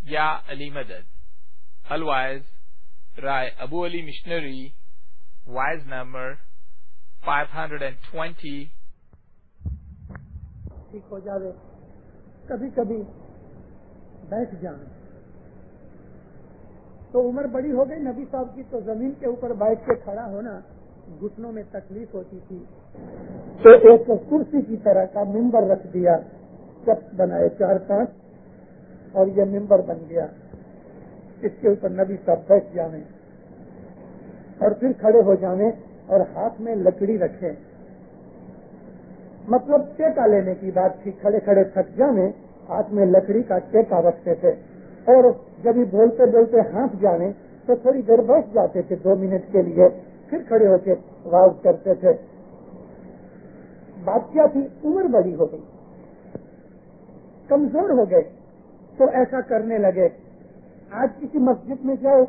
Ya Ali Madad. Otherwise, Rai Abu Ali Missionary, wise number 520. ٹھیک ہو جاوے کبھی کبھی بیٹھ جائیں تو عمر بڑی ہو گئی نبی صاحب کی تو زمین کے اوپر بیٹھ کے کھڑا ہونا گھٹنوں میں تکلیف ہوتی تھی تو ایک کرسی کی طرح کا ممبر رکھ دیا چپ بنائے 4-5 اور یہ ممبر بن گیا اس کے اوپر نبی صاحب بیٹھ جاویں اور پھر کھڑے ہو جاویں اور ہاتھ میں لکڑی رکھیں مطلب ٹیکا لینے کی بات تھی کھڑے کھڑے تھک جاویں ہاتھ میں لکڑی کا ٹیکا رکھتے تھے اور جب یہ بولتے بولتے ہانپ جانے تو تھوڑی دیر بیٹھ جاتے تھے 2 منٹ کے لیے پھر کھڑے ہو کے واز کرتے تھے بات کیا تھی عمر بڑی ہو گئی کمزور ہو گئے تو ایسا کرنے لگے آج کسی مسجد میں جاؤ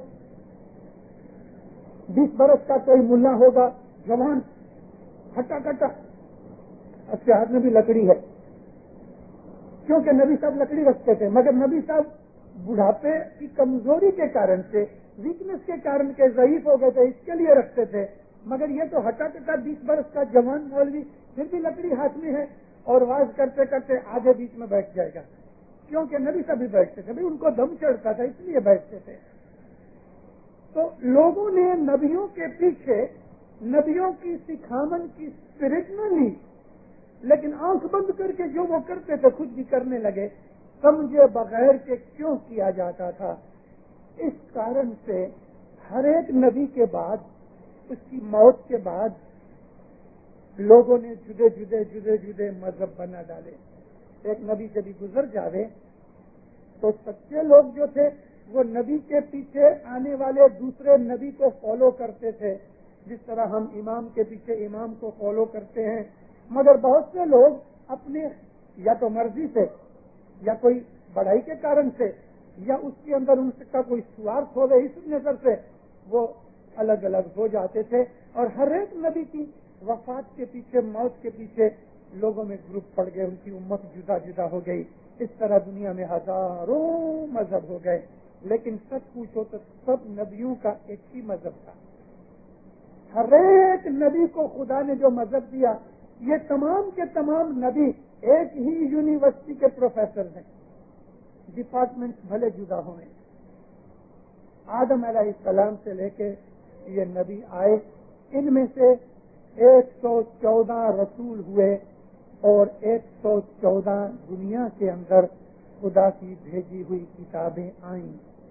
20 برس کا کوئی ملا ہوگا جوان ہٹا کٹا اس کے ہاتھ میں بھی لکڑی ہے کیونکہ نبی صاحب لکڑی رکھتے تھے مگر نبی صاحب بڑھاپے کی کمزوری کے کارن سے ویکنس کے کارن کے ضعیف ہو گئے تھے اس کے لیے رکھتے تھے مگر یہ تو ہٹا کٹا 20 برس کا جوان مولوی پھر بھی لکڑی ہاتھ میں ہے اور واز کرتے کرتے آگے بیچ میں بیٹھ جائے گا کیونکہ نبی صاحب بھی بیٹھتے تھے ان کو دم چڑھتا تھا اس لیے بیٹھتے تھے تو لوگوں نے نبیوں کے پیچھے نبیوں کی سکھامن کی اسپرٹ نہ لی لیکن آنکھ بند کر کے جو وہ کرتے تھے خود بھی کرنے لگے سمجھے بغیر کے کیوں کیا جاتا تھا اس کارن سے ہر ایک نبی کے بعد اس کی موت کے بعد لوگوں نے جدے مذہب بنا ڈالے ایک نبی جب گزر جاوے تو سچے لوگ جو تھے وہ نبی کے پیچھے آنے والے دوسرے نبی کو فالو کرتے تھے جس طرح ہم امام کے پیچھے امام کو فالو کرتے ہیں مگر بہت سے لوگ اپنے یا تو مرضی سے یا کوئی بڑائی کے کارن سے یا اس کے اندر ان کا کوئی سوارتھ ہو گئے اس نظر سے وہ الگ الگ ہو جاتے تھے اور ہر ایک نبی کی وفات کے پیچھے موت کے پیچھے لوگوں میں گروپ پڑ گئے ان کی امت جدا جدا ہو گئی اس طرح دنیا میں ہزاروں مذہب ہو گئے لیکن سچ پوچھو تو سب نبیوں کا ایک ہی مذہب تھا ہر ایک نبی کو خدا نے جو مذہب دیا یہ تمام کے تمام نبی ایک ہی یونیورسٹی کے پروفیسر ہیں ڈپارٹمنٹ بھلے جدا ہوئے آدم علیہ السلام سے لے کے یہ نبی آئے ان میں سے 114 رسول ہوئے اور 114 دنیا کے اندر خدا کی بھیجی ہوئی کتابیں آئیں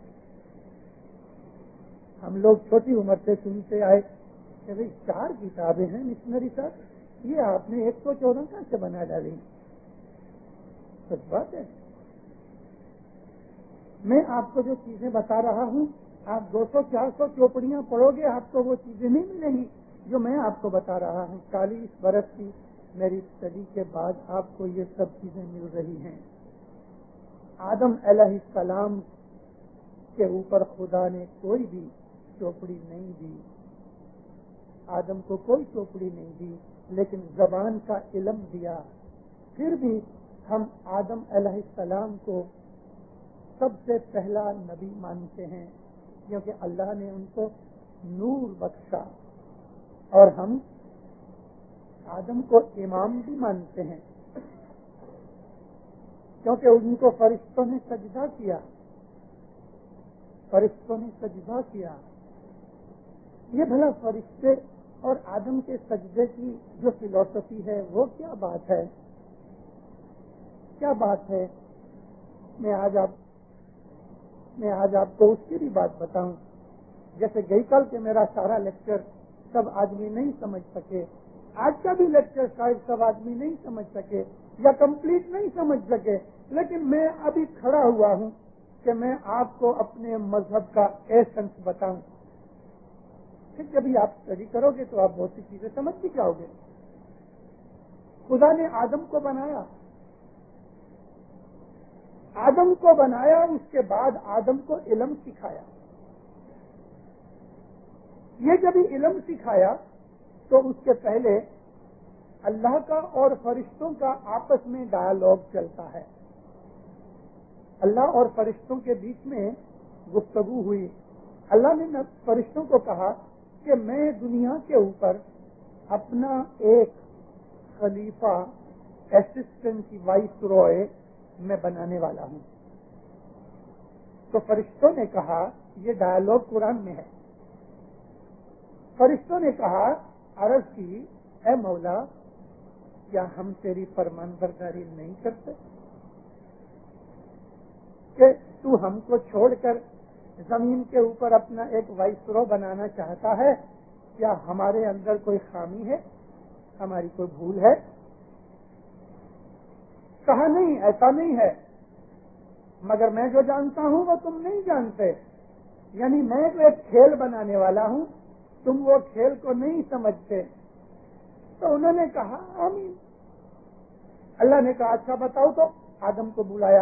ہم لوگ چھوٹی عمر سے سنتے آئے کہ بھئی 4 کتابیں ہیں مشنری صاحب یہ آپ نے 114 کہاں سے بنا ڈالی سچ بات ہے میں آپ کو جو چیزیں بتا رہا ہوں آپ 200-400 چوپڑیاں پڑھو گے آپ کو وہ چیزیں نہیں ملیں گی جو میں آپ کو بتا رہا ہوں 40 برس کی میری اسٹڈی کے بعد آپ کو یہ سب چیزیں مل رہی ہیں آدم علیہ السلام کے اوپر خدا نے کوئی بھی چوپڑی نہیں دی آدم کو کوئی چوپڑی نہیں دی لیکن زبان کا علم دیا پھر بھی ہم آدم علیہ السلام کو سب سے پہلا نبی مانتے ہیں کیونکہ اللہ نے ان کو نور بخشا اور ہم آدم کو امام بھی مانتے ہیں کیونکہ ان کو فرشتوں نے سجدہ کیا یہ بھلا فرشتے اور آدم کے سجدے کی جو فلسفی ہے وہ کیا بات ہے میں آج آپ کو اس کی بھی بات بتاؤں جیسے گئی کل کہ میرا سارا لیکچر سب آدمی نہیں سمجھ سکے آج کا بھی لیکچر شاید سب آدمی نہیں سمجھ سکے یا کمپلیٹ نہیں سمجھ سکے لیکن میں ابھی کھڑا ہوا ہوں کہ میں آپ کو اپنے مذہب کا ایسنس بتاؤں پھر جب آپ اسٹڈی کرو گے تو آپ بہت سی چیزیں سمجھ بھی جاؤ گے خدا نے آدم کو بنایا اس کے بعد آدم کو علم سکھایا یہ جب علم سکھایا تو اس کے پہلے اللہ کا اور فرشتوں کا آپس میں ڈائیلاگ چلتا ہے اللہ اور فرشتوں کے بیچ میں گفتگو ہوئی. اللہ نے فرشتوں کو کہا کہ میں دنیا کے اوپر اپنا ایک خلیفہ اسسٹنٹ کی وائس روئے میں بنانے والا ہوں. تو فرشتوں نے کہا, یہ ڈائلاگ قرآن میں ہے, فرشتوں نے کہا, عرض کی, اے مولا کیا ہم تیری فرمان برداری نہیں کرتے کہ تو ہم کو چھوڑ کر زمین کے اوپر اپنا ایک وائسرو بنانا چاہتا ہے؟ کیا ہمارے اندر کوئی خامی ہے, ہماری کوئی بھول ہے؟ کہا نہیں, ایسا نہیں ہے, مگر میں جو جانتا ہوں وہ تم نہیں جانتے. یعنی میں جو ایک کھیل بنانے والا ہوں, تم وہ کھیل کو نہیں سمجھتے. تو انہوں نے کہا آمین. اللہ نے کہا اچھا بتاؤ. تو آدم کو بلایا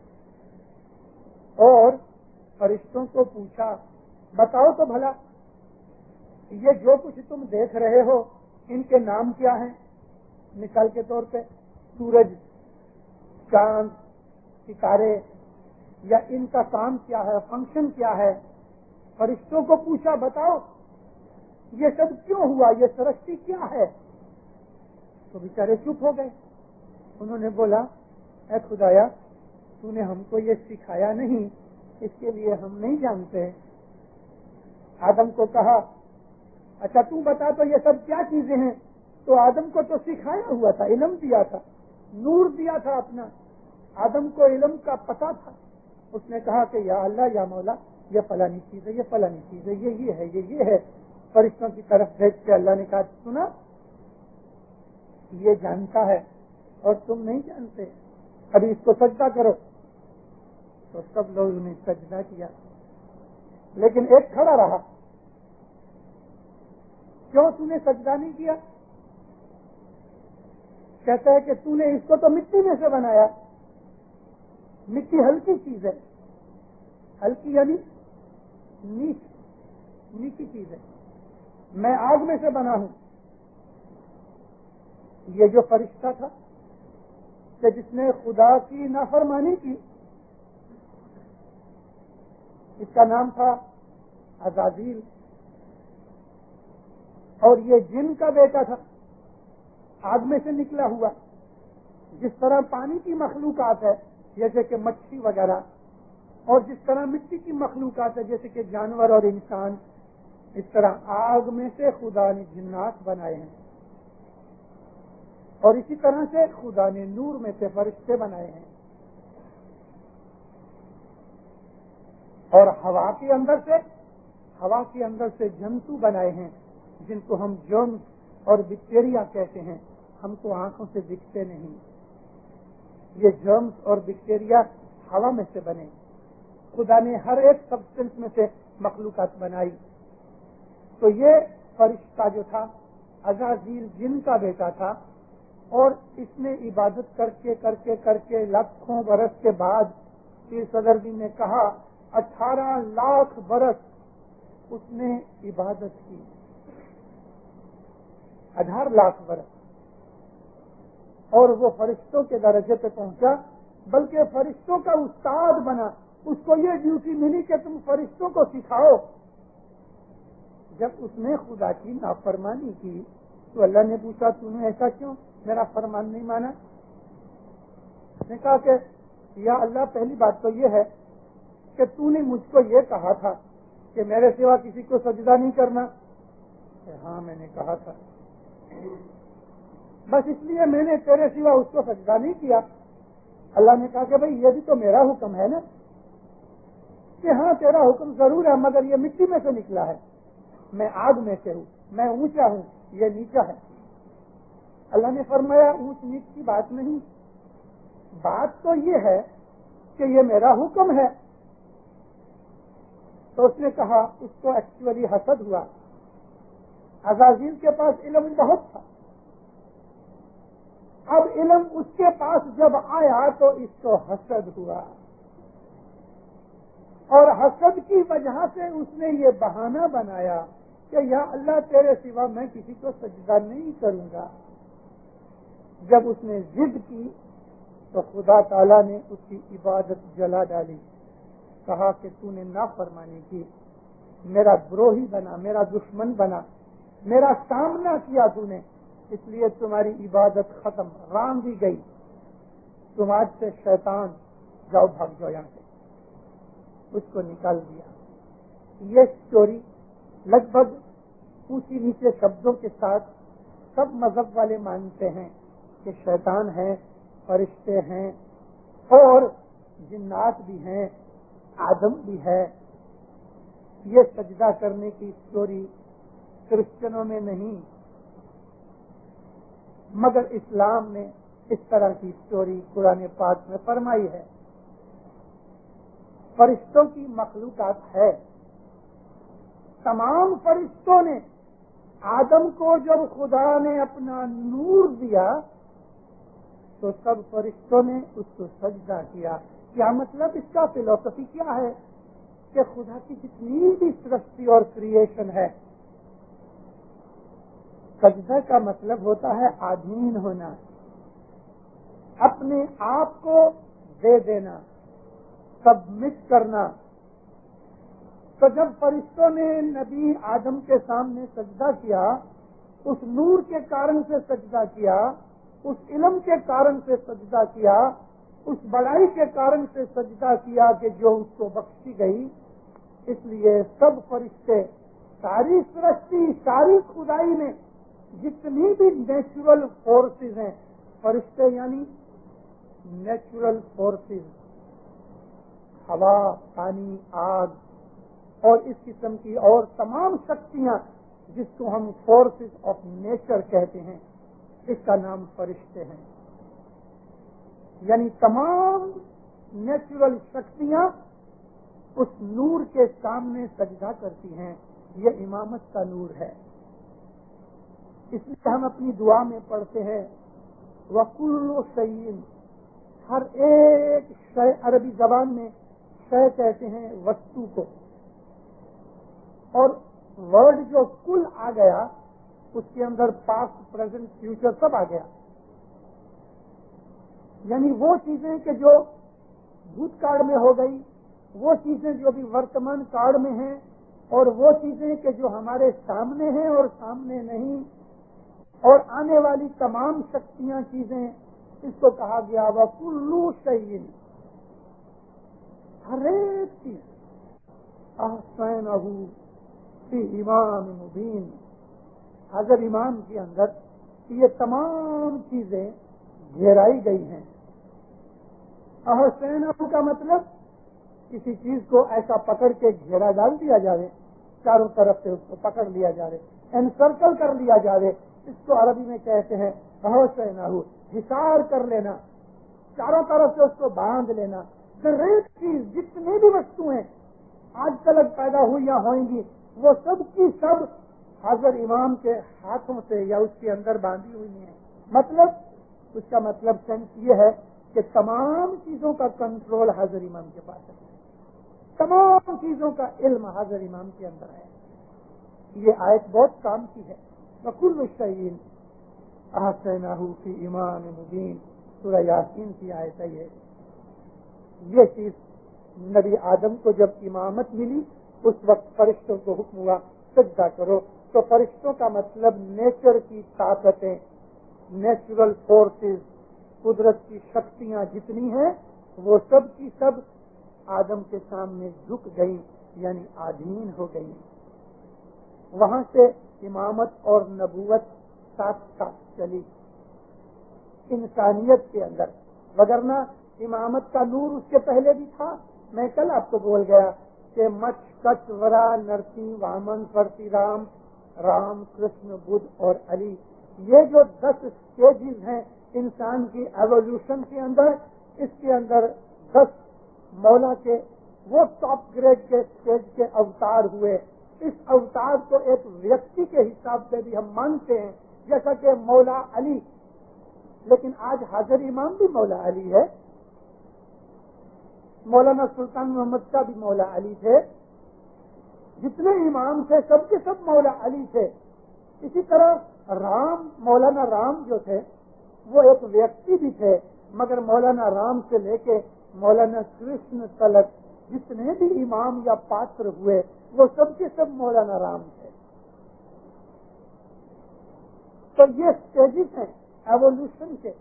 اور فرشتوں کو پوچھا, بتاؤ تو بھلا یہ جو کچھ تم دیکھ رہے ہو ان کے نام کیا ہیں؟ مثال کے طور پہ سورج, چاند, ستارے, یا ان کا کام کیا ہے, فنکشن کیا ہے؟ فرشتوں کو پوچھا بتاؤ یہ سب کیوں ہوا, یہ سرشٹی کیا ہے؟ تو بیچارے چپ ہو گئے. انہوں نے بولا اے خدایا تو نے ہم کو یہ سکھایا نہیں, اس کے لیے ہم نہیں جانتے. آدم کو کہا اچھا تو بتا تو یہ سب کیا چیزیں ہیں؟ تو آدم کو تو سکھایا ہوا تھا, علم دیا تھا, نور دیا تھا اپنا. آدم کو علم کا پتہ تھا. اس نے کہا کہ یا اللہ یا مولا یہ فلانی چیز ہے, یہ فلانی چیز ہے, یہ ہے, یہ ہے. فرشتوں کی طرف دیکھ کے اللہ نے کہا سنا, یہ جانتا ہے اور تم نہیں جانتے, ابھی اس کو سجدہ کرو. تو سب لوگوں نے سجدہ کیا, لیکن ایک کھڑا رہا. کیوں تو نے سجدہ نہیں کیا؟ کہتا ہے کہ تو نے اس کو تو مٹی میں سے بنایا. مٹی ہلکی چیز ہے, ہلکی یعنی نیچی چیز ہے. میں آگ میں سے بنا ہوں. یہ جو فرشتہ تھا کہ جس نے خدا کی نافرمانی کی, اس کا نام تھا عزازیل, اور یہ جن کا بیٹا تھا, آگ میں سے نکلا ہوا. جس طرح پانی کی مخلوقات ہے جیسے کہ مچھلی وغیرہ, اور جس طرح مٹی کی مخلوقات ہے جیسے کہ جانور اور انسان, اس طرح آگ میں سے خدا نے جنات بنائے ہیں. اور اسی طرح سے خدا نے نور میں سے فرشتے بنائے ہیں. اور ہوا کے اندر سے جنتو بنائے ہیں جن کو ہم جرمز اور بیکٹیریا کہتے ہیں. ہم کو آنکھوں سے دکھتے نہیں. یہ جرمز اور بیکٹیریا ہوا میں سے بنے. خدا نے ہر ایک سبسٹنس میں سے مخلوقات بنائی. تو یہ فرشتہ جو تھا عزازیل جن کا بیٹا تھا, اور اس نے عبادت کر کے لاکھوں برس کے بعد پیر صدرجی نے کہا 18 لاکھ برس اس نے عبادت کی. 18 لاکھ برس, اور وہ فرشتوں کے درجے پہ پہنچا, بلکہ فرشتوں کا استاد بنا. اس کو یہ ڈیوٹی ملی کہ تم فرشتوں کو سکھاؤ. جب اس نے خدا کی نافرمانی کی تو اللہ نے پوچھا تو نے ایسا کیوں میرا فرمان نہیں مانا؟ اس نے کہا کہ یا اللہ پہلی بات تو یہ ہے کہ تو نے مجھ کو یہ کہا تھا کہ میرے سوا کسی کو سجدہ نہیں کرنا. ہاں میں نے کہا تھا, بس اس لیے میں نے تیرے سوا اس کو سجدہ نہیں کیا. اللہ نے کہا کہ بھئی یہ بھی تو میرا حکم ہے نا, کہ ہاں تیرا حکم ضرور ہے, مگر یہ مٹی میں سے نکلا ہے, میں آگ میں سے ہوں, میں اونچا ہوں, یہ نیچا ہے. اللہ نے فرمایا اونچ نیچ کی بات نہیں, بات تو یہ ہے کہ یہ میرا حکم ہے. تو اس نے کہا, اس کو ایکچولی حسد ہوا. عزازیل کے پاس علم بہت تھا, اب علم اس کے پاس جب آیا تو اس کو حسد ہوا, اور حسد کی وجہ سے اس نے یہ بہانہ بنایا کہ یا اللہ تیرے سوا میں کسی کو سجدہ نہیں کروں گا. جب اس نے ضد کی تو خدا تعالیٰ نے اس کی عبادت جلا ڈالی. کہا کہ تو نے نافرمانی کی، میرا دروہی بنا، میرا دشمن بنا، میرا سامنا کیا تو نے، اس لیے تمہاری عبادت ختم، ران دی گئی. تم آج سے شیطان، جاؤ بھاگ جاؤ یہاں سے. اس کو نکال دیا. یہ سٹوری لگ بھگ اونچی نیچے شبدوں کے ساتھ سب مذہب والے مانتے ہیں کہ شیطان ہے، فرشتے ہیں اور جنات بھی ہیں، آدم بھی ہے. یہ سجدہ کرنے کی سٹوری کرسچنوں میں نہیں، مگر اسلام نے اس طرح کی سٹوری قرآن پاک میں فرمائی ہے. فرشتوں کی مخلوقات ہے. تمام فرشتوں نے آدم کو جب خدا نے اپنا نور دیا تو سب فرشتوں نے اس کو سجدہ کیا. کیا مطلب اس کا؟ فلسفی کیا ہے کہ خدا کی جتنی بھی سرشتی اور کریشن ہے، سجدہ کا مطلب ہوتا ہے آدھین ہونا، اپنے آپ کو دے دینا، سبمٹ کرنا. تو جب فرشتوں نے نبی آدم کے سامنے سجدہ کیا، اس نور کے کارن سے سجدہ کیا، اس علم کے کارن سے سجدہ کیا، اس بڑائی کے کارن سے سجدہ کیا کہ جو اس کو بخشی گئی. اس لیے سب فرشتے، ساری سرشتی، ساری خدائی میں جتنی بھی نیچرل فورسز ہیں، فرشتے یعنی نیچرل فورسز، ہوا، پانی، آگ اور اس قسم کی اور تمام شکتیاں جس کو ہم فورسز آف نیچر کہتے ہیں، اس کا نام فرشتے ہیں. یعنی تمام نیچرل شکتیاں اس نور کے سامنے سجدہ کرتی ہیں. یہ امامت کا نور ہے. اس لیے ہم اپنی دعا میں پڑھتے ہیں وَكُلُّ شَيْءٍ، ہر ایک شے، عربی زبان میں شے کہتے ہیں وستو کو، اور ورڈ جو کل آ گیا اس کے اندر پاسٹ، پریزنٹ، فیوچر سب آ گیا. یعنی وہ چیزیں کہ جو بھوت کال میں ہو گئی، وہ چیزیں جو بھی ورتمان کال میں ہیں، اور وہ چیزیں کہ جو ہمارے سامنے ہیں اور سامنے نہیں، اور آنے والی تمام شکتیاں، چیزیں، اس کو کہا گیا وَكُلُّ شَيْءٍ، ہر ایک چیز أَحْصَيْنَاهُ فِي إِمَامٍ مُبِينٍ. حضر امام کے اندر یہ تمام چیزیں گھیرائی گئی ہیں. أَحْصَيْنَاهُ کا مطلب کسی چیز کو ایسا پکڑ کے گھیرا ڈال دیا جائے، چاروں طرف سے اس کو پکڑ لیا جائے، انسرکل کر لیا جائے. اس کو عربی میں کہتے ہیں أَحْصَيْنَاهُ، حصار کر لینا، چاروں طرف سے اس کو باندھ لینا. ہر ایک چیز، جتنی بھی وستویں آج تک پیدا ہوئی یا ہوئیں گی، وہ سب کی سب حضر امام کے ہاتھوں سے یا اس کے اندر باندھی ہوئی ہیں. مطلب اس کا مطلب سینس یہ ہے کہ تمام چیزوں کا کنٹرول حضر امام کے پاس ہے، تمام چیزوں کا علم حضر امام کے اندر ہے. یہ آیت بہت کام کی ہے. وَكُلُّ شَيْءٍ أَحْصَيْنَاهُ فِي إِمَامٍ مُبِينٍ، سورہ یاسین کی آیت ہے یہ چیز. نبی آدم کو جب امامت ملی اس وقت فرشتوں کو حکم ہوا سجدہ کرو. تو فرشتوں کا مطلب نیچر کی طاقتیں، نیچرل فورسز، قدرت کی شکتیاں جتنی ہیں وہ سب کی سب آدم کے سامنے جھک گئی، یعنی آدھین ہو گئی. وہاں سے امامت اور نبوت ساتھ ساتھ چلی انسانیت کے اندر، وگرنہ امامت کا نور اس کے پہلے بھی تھا. میں کل آپ کو بول گیا کہ مچ، کچ، ورا، نرسی، وامن، پرتی رام، رام، کرشن، بدھ اور علی، یہ جو 10 اسٹیجز ہیں انسان کی ایوولوشن کے اندر، اس کے اندر 10 مولا کے وہ ٹاپ گریڈ کے اسٹیج کے اوتار ہوئے. اس اوتار کو ایک ویکتی کے حساب سے بھی ہم مانتے ہیں، جیسا کہ مولا علی. لیکن آج حاضر امام بھی مولا علی ہے، مولانا سلطان محمد کا بھی مولا علی تھے، جتنے امام تھے سب کے سب مولا علی تھے. اسی طرح رام، مولانا رام جو تھے وہ ایک ویکتی بھی تھے، مگر مولانا رام سے لے کے مولانا کرشن تلک جتنے بھی امام یا پاتر ہوئے وہ سب کے سب مولانا رام تھے. تو یہ سٹیجز ہیں ایوولوشن کے.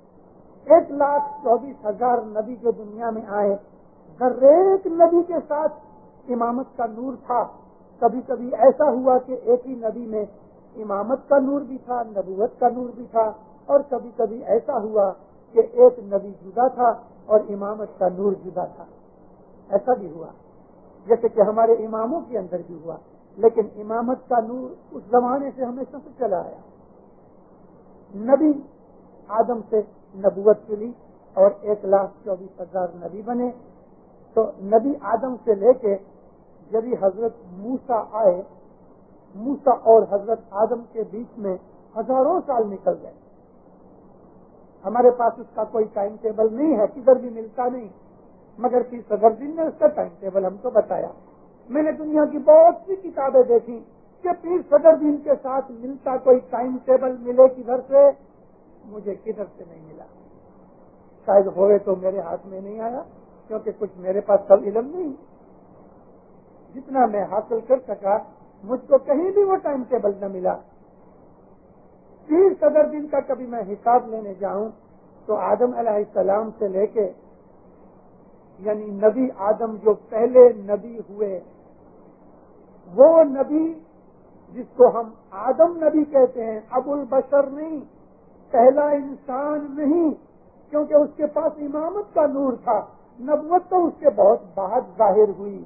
1,24,000 نبی جو دنیا میں آئے، ہر ایک نبی کے ساتھ امامت کا نور تھا. کبھی کبھی ایسا ہوا کہ ایک ہی نبی میں امامت کا نور بھی تھا، نبوت کا نور بھی تھا، اور کبھی کبھی ایسا ہوا کہ ایک نبی جدا تھا اور امامت کا نور جدا تھا. ایسا بھی ہوا جیسے کہ ہمارے اماموں کے اندر بھی ہوا. لیکن امامت کا نور اس زمانے سے ہمیشہ سے چلا آیا. نبی آدم سے نبوت ملی اور 1,24,000 نبی بنے. تو نبی آدم سے لے کے جبھی حضرت موسیٰ آئے، موسیٰ اور حضرت آدم کے بیچ میں ہزاروں سال نکل گئے. ہمارے پاس اس کا کوئی ٹائم ٹیبل نہیں ہے، کدھر بھی ملتا نہیں. مگر پیر صدر دین نے اس کا ٹائم ٹیبل ہم کو بتایا. میں نے دنیا کی بہت سی کتابیں دیکھی کہ پیر صدر دین کے ساتھ ملتا کوئی ٹائم ٹیبل ملے کدھر سے، مجھے کدھر سے نہیں ملا. شاید ہوئے تو میرے ہاتھ میں نہیں آیا، کیونکہ کچھ میرے پاس سب علم نہیں. جتنا میں حاصل کر سکا مجھ کو کہیں بھی وہ ٹائم ٹیبل نہ ملا. پیر صدر دین کا کبھی میں حساب لینے جاؤں تو آدم علیہ السلام سے لے کے، یعنی نبی آدم جو پہلے نبی ہوئے، وہ نبی جس کو ہم آدم نبی کہتے ہیں، ابو البشر نہیں، پہلا انسان نہیں، کیونکہ اس کے پاس امامت کا نور تھا. نبوت تو اس کے بہت بعد ظاہر ہوئی.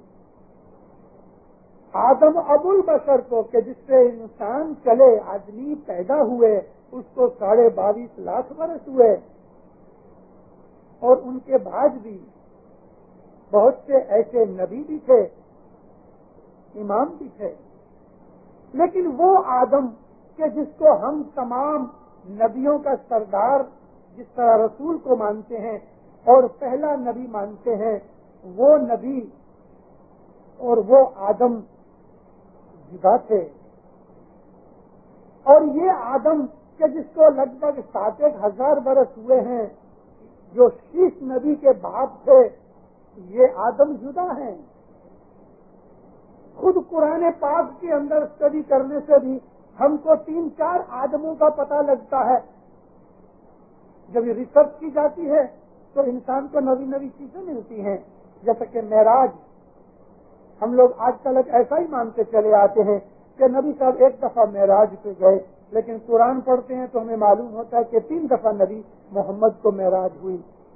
آدم ابو البشر کو کہ جس سے انسان چلے، آدمی پیدا ہوئے، اس کو 22.5 لاکھ برس ہوئے. اور ان کے بعد بھی بہت سے ایسے نبی بھی تھے، امام بھی تھے. لیکن وہ آدم کہ جس کو ہم تمام نبیوں کا سردار جس طرح رسول کو مانتے ہیں اور پہلا نبی مانتے ہیں، وہ نبی اور وہ آدم جدا تھے. اور یہ آدم کہ جس کو لگ بھگ 7,000 برس ہوئے ہیں، جو شیش نبی کے باپ تھے، یہ آدم جدا ہیں. خود قرآن پاک کے اندر اسٹڈی کرنے سے بھی ہم کو 3-4 آدموں کا پتہ لگتا ہے. جب یہ ریسرچ کی جاتی ہے تو انسان کو نئی نئی چیزیں ملتی ہیں. جیسا کہ معراج، ہم لوگ آج کل ایسا ہی مانتے چلے آتے ہیں کہ نبی صاحب ایک دفعہ معراج پہ گئے، لیکن قرآن پڑھتے ہیں تو ہمیں معلوم ہوتا ہے کہ 3 دفعہ نبی محمد کو معراج ہوئی.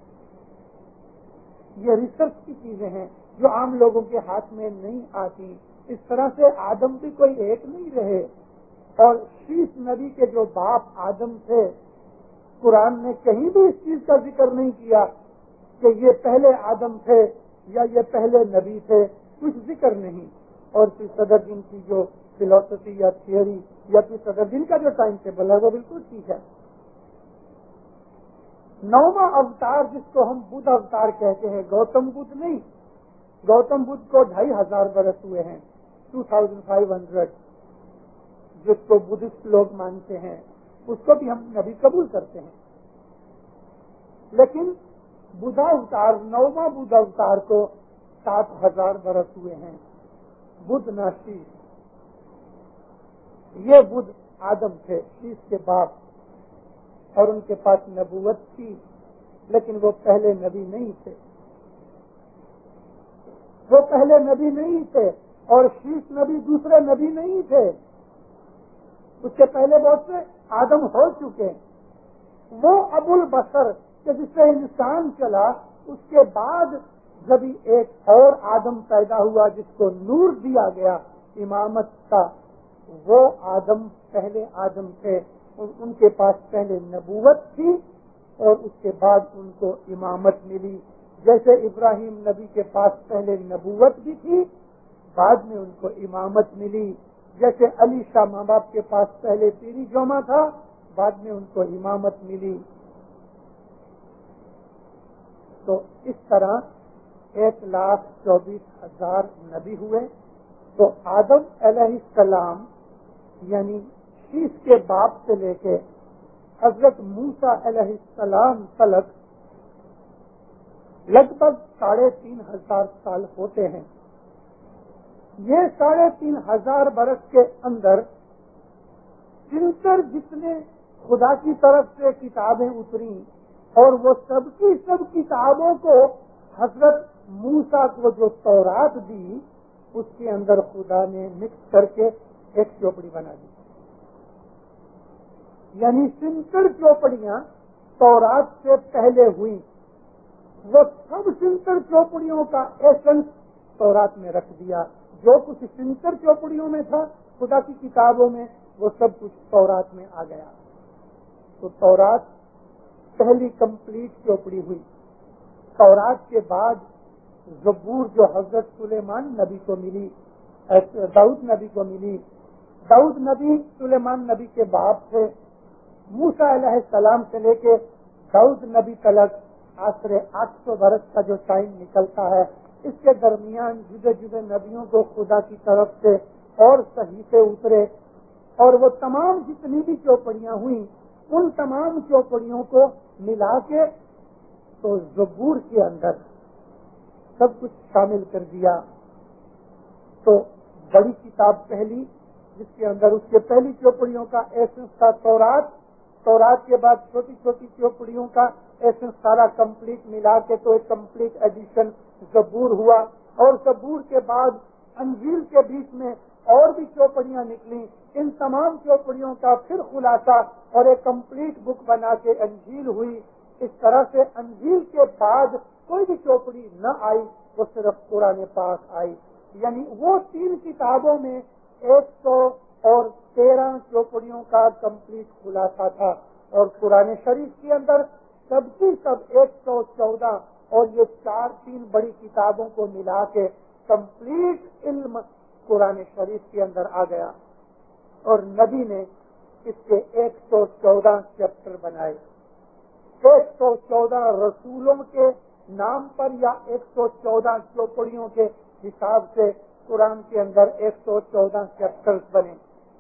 یہ ریسرچ کی چیزیں ہیں جو عام لوگوں کے ہاتھ میں نہیں آتی. اس طرح سے آدم بھی کوئی ایک نہیں رہے. اور شیش نبی کے جو باپ آدم تھے، قرآن نے کہیں بھی اس چیز کا ذکر نہیں کیا کہ یہ پہلے آدم تھے یا یہ پہلے نبی تھے، کچھ ذکر نہیں. اور پھر صدر دین کی جو فلسفی یا تھیوری یا پھر صدر دین کا جو ٹائم ٹیبل ہے وہ بالکل ٹھیک ہے. 9واں اوتار جس کو ہم بدھ اوتار کہتے ہیں، گوتم بدھ نہیں، گوتم بدھ کو 2,500 برس ہوئے ہیں، 2500، جس کو بدھسٹ لوگ مانتے ہیں اس کو بھی ہم نبی قبول کرتے ہیں. لیکن بدھا اوتار، 9واں بدھ اوتار کو 7,000 برس ہوئے ہیں. بدھ نہ شیش، یہ بدھ آدم تھے، شیش کے باپ، اور ان کے پاس نبوت تھی، لیکن وہ پہلے نبی نہیں تھے. وہ پہلے نبی نہیں تھے اور شیش نبی دوسرے نبی نہیں تھے. اس سے پہلے بہت سے آدم ہو چکے. وہ ابو البشر کہ جس سے انسان چلا، اس کے بعد جب ایک اور آدم پیدا ہوا جس کو نور دیا گیا امامت کا، وہ آدم پہلے آدم تھے. ان کے پاس پہلے نبوت تھی اور اس کے بعد ان کو امامت ملی. جیسے ابراہیم نبی کے پاس پہلے نبوت بھی تھی، بعد میں ان کو امامت ملی. جیسے علی شاہ ماں باپ کے پاس پہلے پیری جوما تھا، بعد میں ان کو امامت ملی. تو اس طرح 1,24,000 نبی ہوئے. تو آدم علیہ السلام یعنی شیش کے باپ سے لے کے حضرت موسیٰ علیہ السلام تلک لگ بھگ 3500 سال ہوتے ہیں. یہ 3500 برس کے اندر جتنے خدا کی طرف سے کتابیں اتری اور وہ سب کی سب کتابوں کو حضرت موسیٰ کو جو تورات دی اس کے اندر خدا نے مکس کر کے ایک چوپڑی بنا دی. یعنی 70 چوپڑیاں تورات سے پہلے ہوئی. وہ سب 70 چوپڑیوں کا ایسنس تورات میں رکھ دیا. جو کچھ 70 چوپڑیوں میں تھا خدا کی کتابوں میں وہ سب کچھ تورات میں آ گیا. تو تورات پہلی کمپلیٹ چوپڑی ہوئی. تورات کے بعد زبور جو حضرت سلیمان نبی کو ملی، داؤد نبی کو ملی. داؤد نبی سلیمان نبی کے باپ تھے. موسیٰ علیہ السلام سے لے کے داؤد نبی تلک آسرے 800 برس کا جو ٹائم نکلتا ہے، اس کے درمیان جدے جدے نبیوں کو خدا کی طرف سے اور صحیفے اترے اور وہ تمام جتنی بھی چوپڑیاں ہوئیں ان تمام چوپڑیوں کو ملا کے تو زبور کے اندر سب کچھ شامل کر دیا. تو بڑی کتاب پہلی جس کے اندر اس کے پہلی چوپڑیوں کا ایسنس تھا تورات. تورات کے بعد چھوٹی چھوٹی چوپڑیوں کا ایسنس سارا کمپلیٹ ملا کے تو ایک کمپلیٹ ایڈیشن زبور ہوا. اور زبور کے بعد انجیل کے بیچ میں اور بھی چوپڑیاں نکلی. ان تمام چوپڑیوں کا پھر خلاصہ اور ایک کمپلیٹ بک بنا کے انجیل ہوئی. اس طرح سے انجیل کے بعد کوئی بھی چوپڑی نہ آئی، وہ صرف قرآن پاک آئی. یعنی وہ 3 کتابوں میں 113 چوپڑیوں کا کمپلیٹ خلاصہ تھا. اور قرآن شریف کے اندر سب کی سب 114 اور یہ 3 بڑی کتابوں کو ملا کے کمپلیٹ علم قرآن شریف کے اندر آ گیا. اور نبی نے اس کے 114 چیپٹر بنائے. 114 رسولوں کے نام پر یا 114 چوپڑیوں کے حساب سے قرآن کے اندر 114 چیپٹر بنے.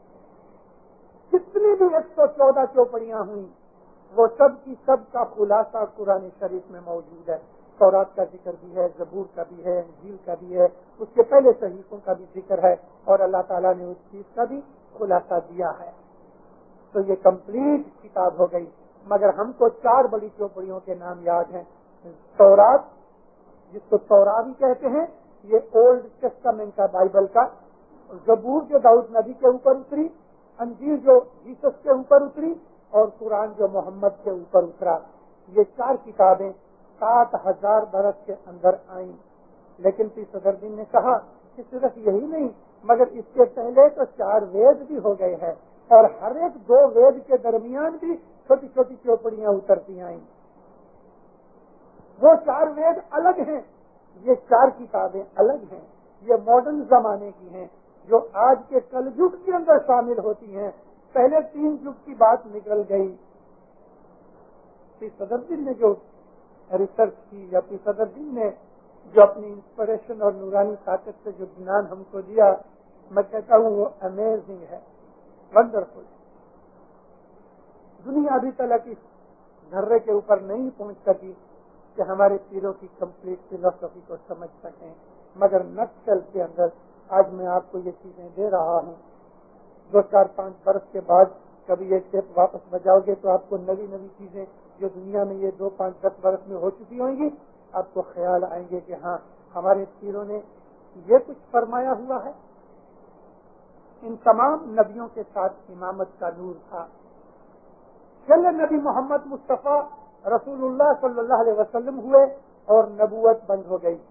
جتنی بھی 114 چوپڑیاں ہوئیں وہ سب کی سب کا خلاصہ قرآن شریف میں موجود ہے. تورات کا ذکر بھی ہے، زبور کا بھی ہے، انجیل کا بھی ہے، اس کے پہلے صحیفوں کا بھی ذکر ہے اور اللہ تعالیٰ نے اس چیز کا بھی خلاصہ دیا ہے. تو یہ کمپلیٹ کتاب ہو گئی. مگر ہم کو 4 بڑی چوپڑیوں کے نام یاد ہیں. تورات جس کو تورات بھی کہتے ہیں، یہ اولڈ ٹیسٹامنٹ کا بائبل کا. زبور جو داؤد نبی کے اوپر اتری، انجیل جو جیسس کے اوپر اتری اور قرآن جو محمد کے اوپر اترا. یہ 4 کتابیں 7000 برس کے اندر آئیں. لیکن پھر صدر دین نے کہا کہ صرف یہی نہیں مگر اس کے پہلے تو 4 وید بھی ہو گئے ہیں اور ہر ایک 2 وید کے درمیان بھی چھوٹی چھوٹی چوپڑیاں اترتی آئیں. وہ 4 وید الگ ہیں، یہ 4 کتابیں الگ ہیں. یہ ماڈرن زمانے کی ہیں جو آج کے کل یگ کے اندر شامل ہوتی ہیں. پہلے 3 یگ کی بات نکل گئی. پھر صدر دین نے جو ریسرچ کی یا پھر صدر دین نے جو اپنی انسپریشن اور نورانی طاقت سے جو جنان ہم کو دیا، میں کہتا ہوں وہ امیزنگ ہے، ونڈرفل. دنیا ابھی تک اس دھرے کے اوپر نہیں پہنچ سکی کہ ہمارے پیروں کی کمپلیٹ فلسفی کو سمجھ سکیں. مگر نقشل کے اندر آج میں آپ کو یہ چیزیں دے رہا ہوں. 2-4-5 برس کے بعد کبھی یہ ٹیپ واپس بجاؤ گے تو آپ کو نئی نئی چیزیں جو دنیا میں یہ 2-5-10 برس میں ہو چکی ہوں گی آپ کو خیال آئیں گے کہ ہاں ہمارے پیروں نے یہ کچھ فرمایا ہوا ہے. ان تمام نبیوں کے ساتھ امامت کا نور تھا. چلے نبی محمد مصطفیٰ رسول اللہ صلی اللہ علیہ وسلم ہوئے اور نبوت بند ہو گئی.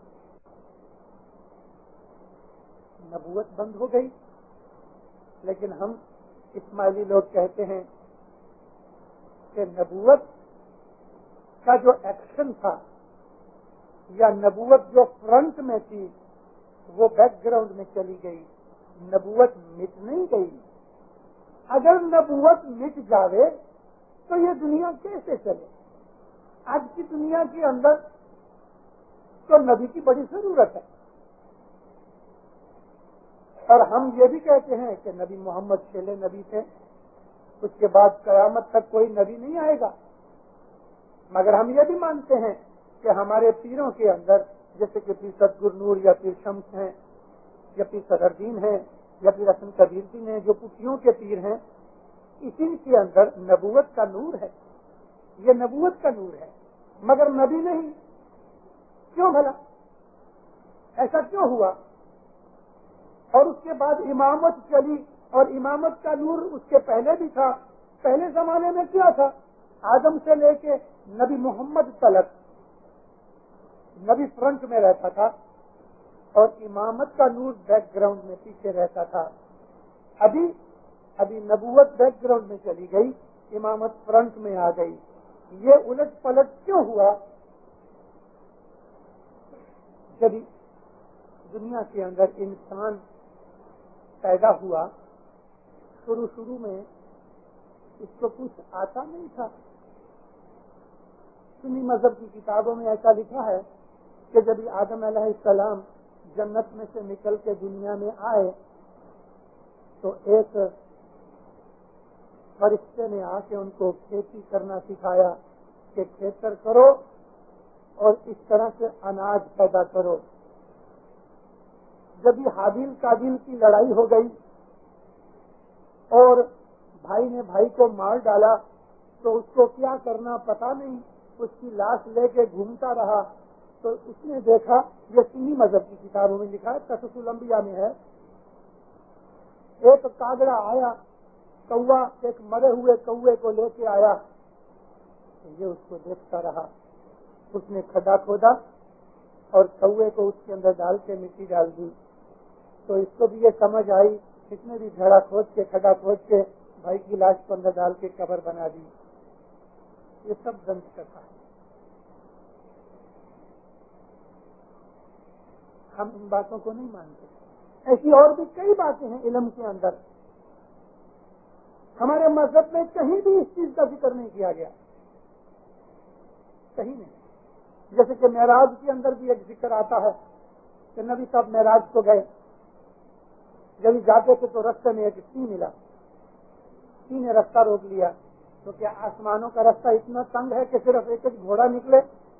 نبوت بند ہو گئی. لیکن ہم اسماعیلی لوگ کہتے ہیں کہ نبوت کا جو ایکشن تھا یا نبوت جو فرنٹ میں تھی وہ بیک گراؤنڈ میں چلی گئی. نبوت مٹ نہیں گئی. اگر نبوت مٹ جاوے تو یہ دنیا کیسے چلے؟ آج کی دنیا کے اندر تو نبی کی بڑی ضرورت ہے. اور ہم یہ بھی کہتے ہیں کہ نبی محمد پہلے نبی تھے، اس کے بعد قیامت تک کوئی نبی نہیں آئے گا. مگر ہم یہ بھی مانتے ہیں کہ ہمارے پیروں کے اندر جیسے کہ پیر صدگور نور یا پیر شمس ہیں یا پیر صدردین ہیں یا پیر حسن کبیر دین ہیں، جو پٹھیوں کے پیر ہیں، اسی کے اندر نبوت کا نور ہے، یہ نبوت کا نور ہے، مگر نبی نہیں. کیوں بھلا ایسا کیوں ہوا؟ اور اس کے بعد امامت چلی، اور امامت کا نور اس کے پہلے بھی تھا. پہلے زمانے میں کیا تھا؟ آدم سے لے کے نبی محمد تلک نبی فرنٹ میں رہتا تھا اور امامت کا نور بیک گراؤنڈ میں پیچھے رہتا تھا. ابھی نبوت بیک گراؤنڈ میں چلی گئی، امامت فرنٹ میں آ گئی. یہ الٹ پلٹ کیوں ہوا؟ جب دنیا کے اندر انسان پیدا ہوا، شروع میں اس کو کچھ آتا نہیں تھا. سنی مذہب کی کتابوں میں ایسا لکھا ہے کہ جب آدم علیہ السلام جنت میں سے نکل کے دنیا میں آئے تو ایک فرشتے نے آ کے ان کو کھیتی کرنا سکھایا کہ کھیتر کرو اور اس طرح سے اناج پیدا کرو. جب یہ حابیل قابیل کی لڑائی ہو گئی اور بھائی نے بھائی کو مار ڈالا تو اس کو کیا کرنا پتا نہیں، اس کی لاش لے کے گھومتا رہا. تو اس نے دیکھا، یہ سنی مذہب کی کتابوں میں لکھا ہے، قصص الانبیاء میں ہے، ایک کاغڑا آیا، کوا، ایک مرے ہوئے کوے کو لے کے آیا. یہ اس کو دیکھتا رہا. اس نے کھڈا کھودا اور کوے کو اس کے اندر ڈال کے مٹی ڈال دی. تو اس کو بھی یہ سمجھ آئی، اس نے بھی گھڑا کھود کے کھڈا کھود کے بھائی کی لاش کو اندر ڈال کے قبر بنا دی. یہ سب دنس کرتا ہے. ہم ان باتوں کو نہیں مانتے. ایسی اور بھی کئی باتیں ہیں علم کے اندر. ہمارے مذہب میں کہیں بھی اس چیز کا ذکر نہیں کیا گیا، کہیں نہیں. جیسے کہ معراج کے اندر بھی ایک ذکر آتا ہے کہ نبی صاحب معراج کو گئے، جب جاتے تھے تو رستے میں ایک سی ملا. سی نے رستہ روک لیا. تو کیا آسمانوں کا رستہ اتنا تنگ ہے کہ صرف ایک گھوڑا نکلے؟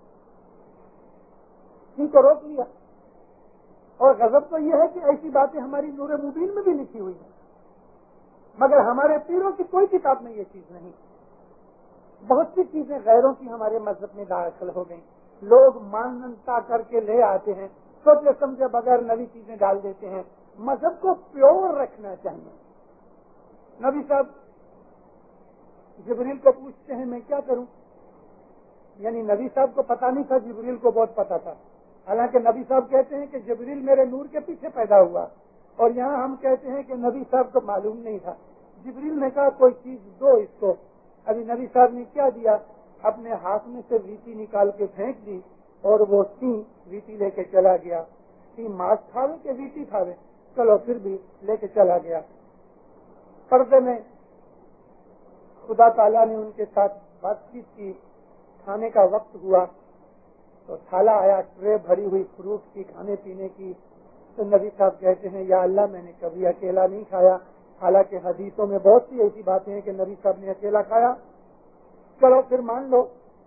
سی کو روک لیا. اور غضب تو یہ ہے کہ ایسی باتیں ہماری نور مبین میں بھی لکھی ہوئی ہیں، مگر ہمارے پیروں کی کوئی کتاب میں یہ چیز نہیں. بہت سی چیزیں غیروں کی ہمارے مذہب میں داخل ہو گئیں. لوگ مانتا کر کے لے آتے ہیں، سوچے سمجھے بغیر نئی چیزیں ڈال دیتے ہیں. مذہب کو پیور رکھنا چاہیے. نبی صاحب جبریل کو پوچھتے ہیں میں کیا کروں؟ یعنی نبی صاحب کو پتا نہیں تھا، جبریل کو بہت پتا تھا. حالانکہ نبی صاحب کہتے ہیں کہ جبریل میرے نور کے پیچھے پیدا ہوا، اور یہاں ہم کہتے ہیں کہ نبی صاحب کو معلوم نہیں تھا. جبریل نے کہا کوئی چیز دو اس کو. ابھی نبی صاحب نے کیا دیا؟ اپنے ہاتھ میں سے ویٹی نکال کے پھینک دی اور وہ سی ویٹی لے کے چلا گیا. سی ماس کھاوے کہ ویٹی کھاوے، چلو پھر بھی لے کے چلا گیا. پردے میں خدا تعالیٰ نے ان کے ساتھ بات چیت کی. کھانے کا وقت ہوا تو تھالا آیا، ٹرے بھری ہوئی فروٹ کی، کھانے پینے کی. تو نبی صاحب کہتے ہیں یا اللہ میں نے کبھی اکیلا نہیں کھایا. حالانکہ حدیثوں میں بہت سی ایسی باتیں ہیں کہ نبی صاحب نے اکیلا کھایا. چلو پھر مان لو.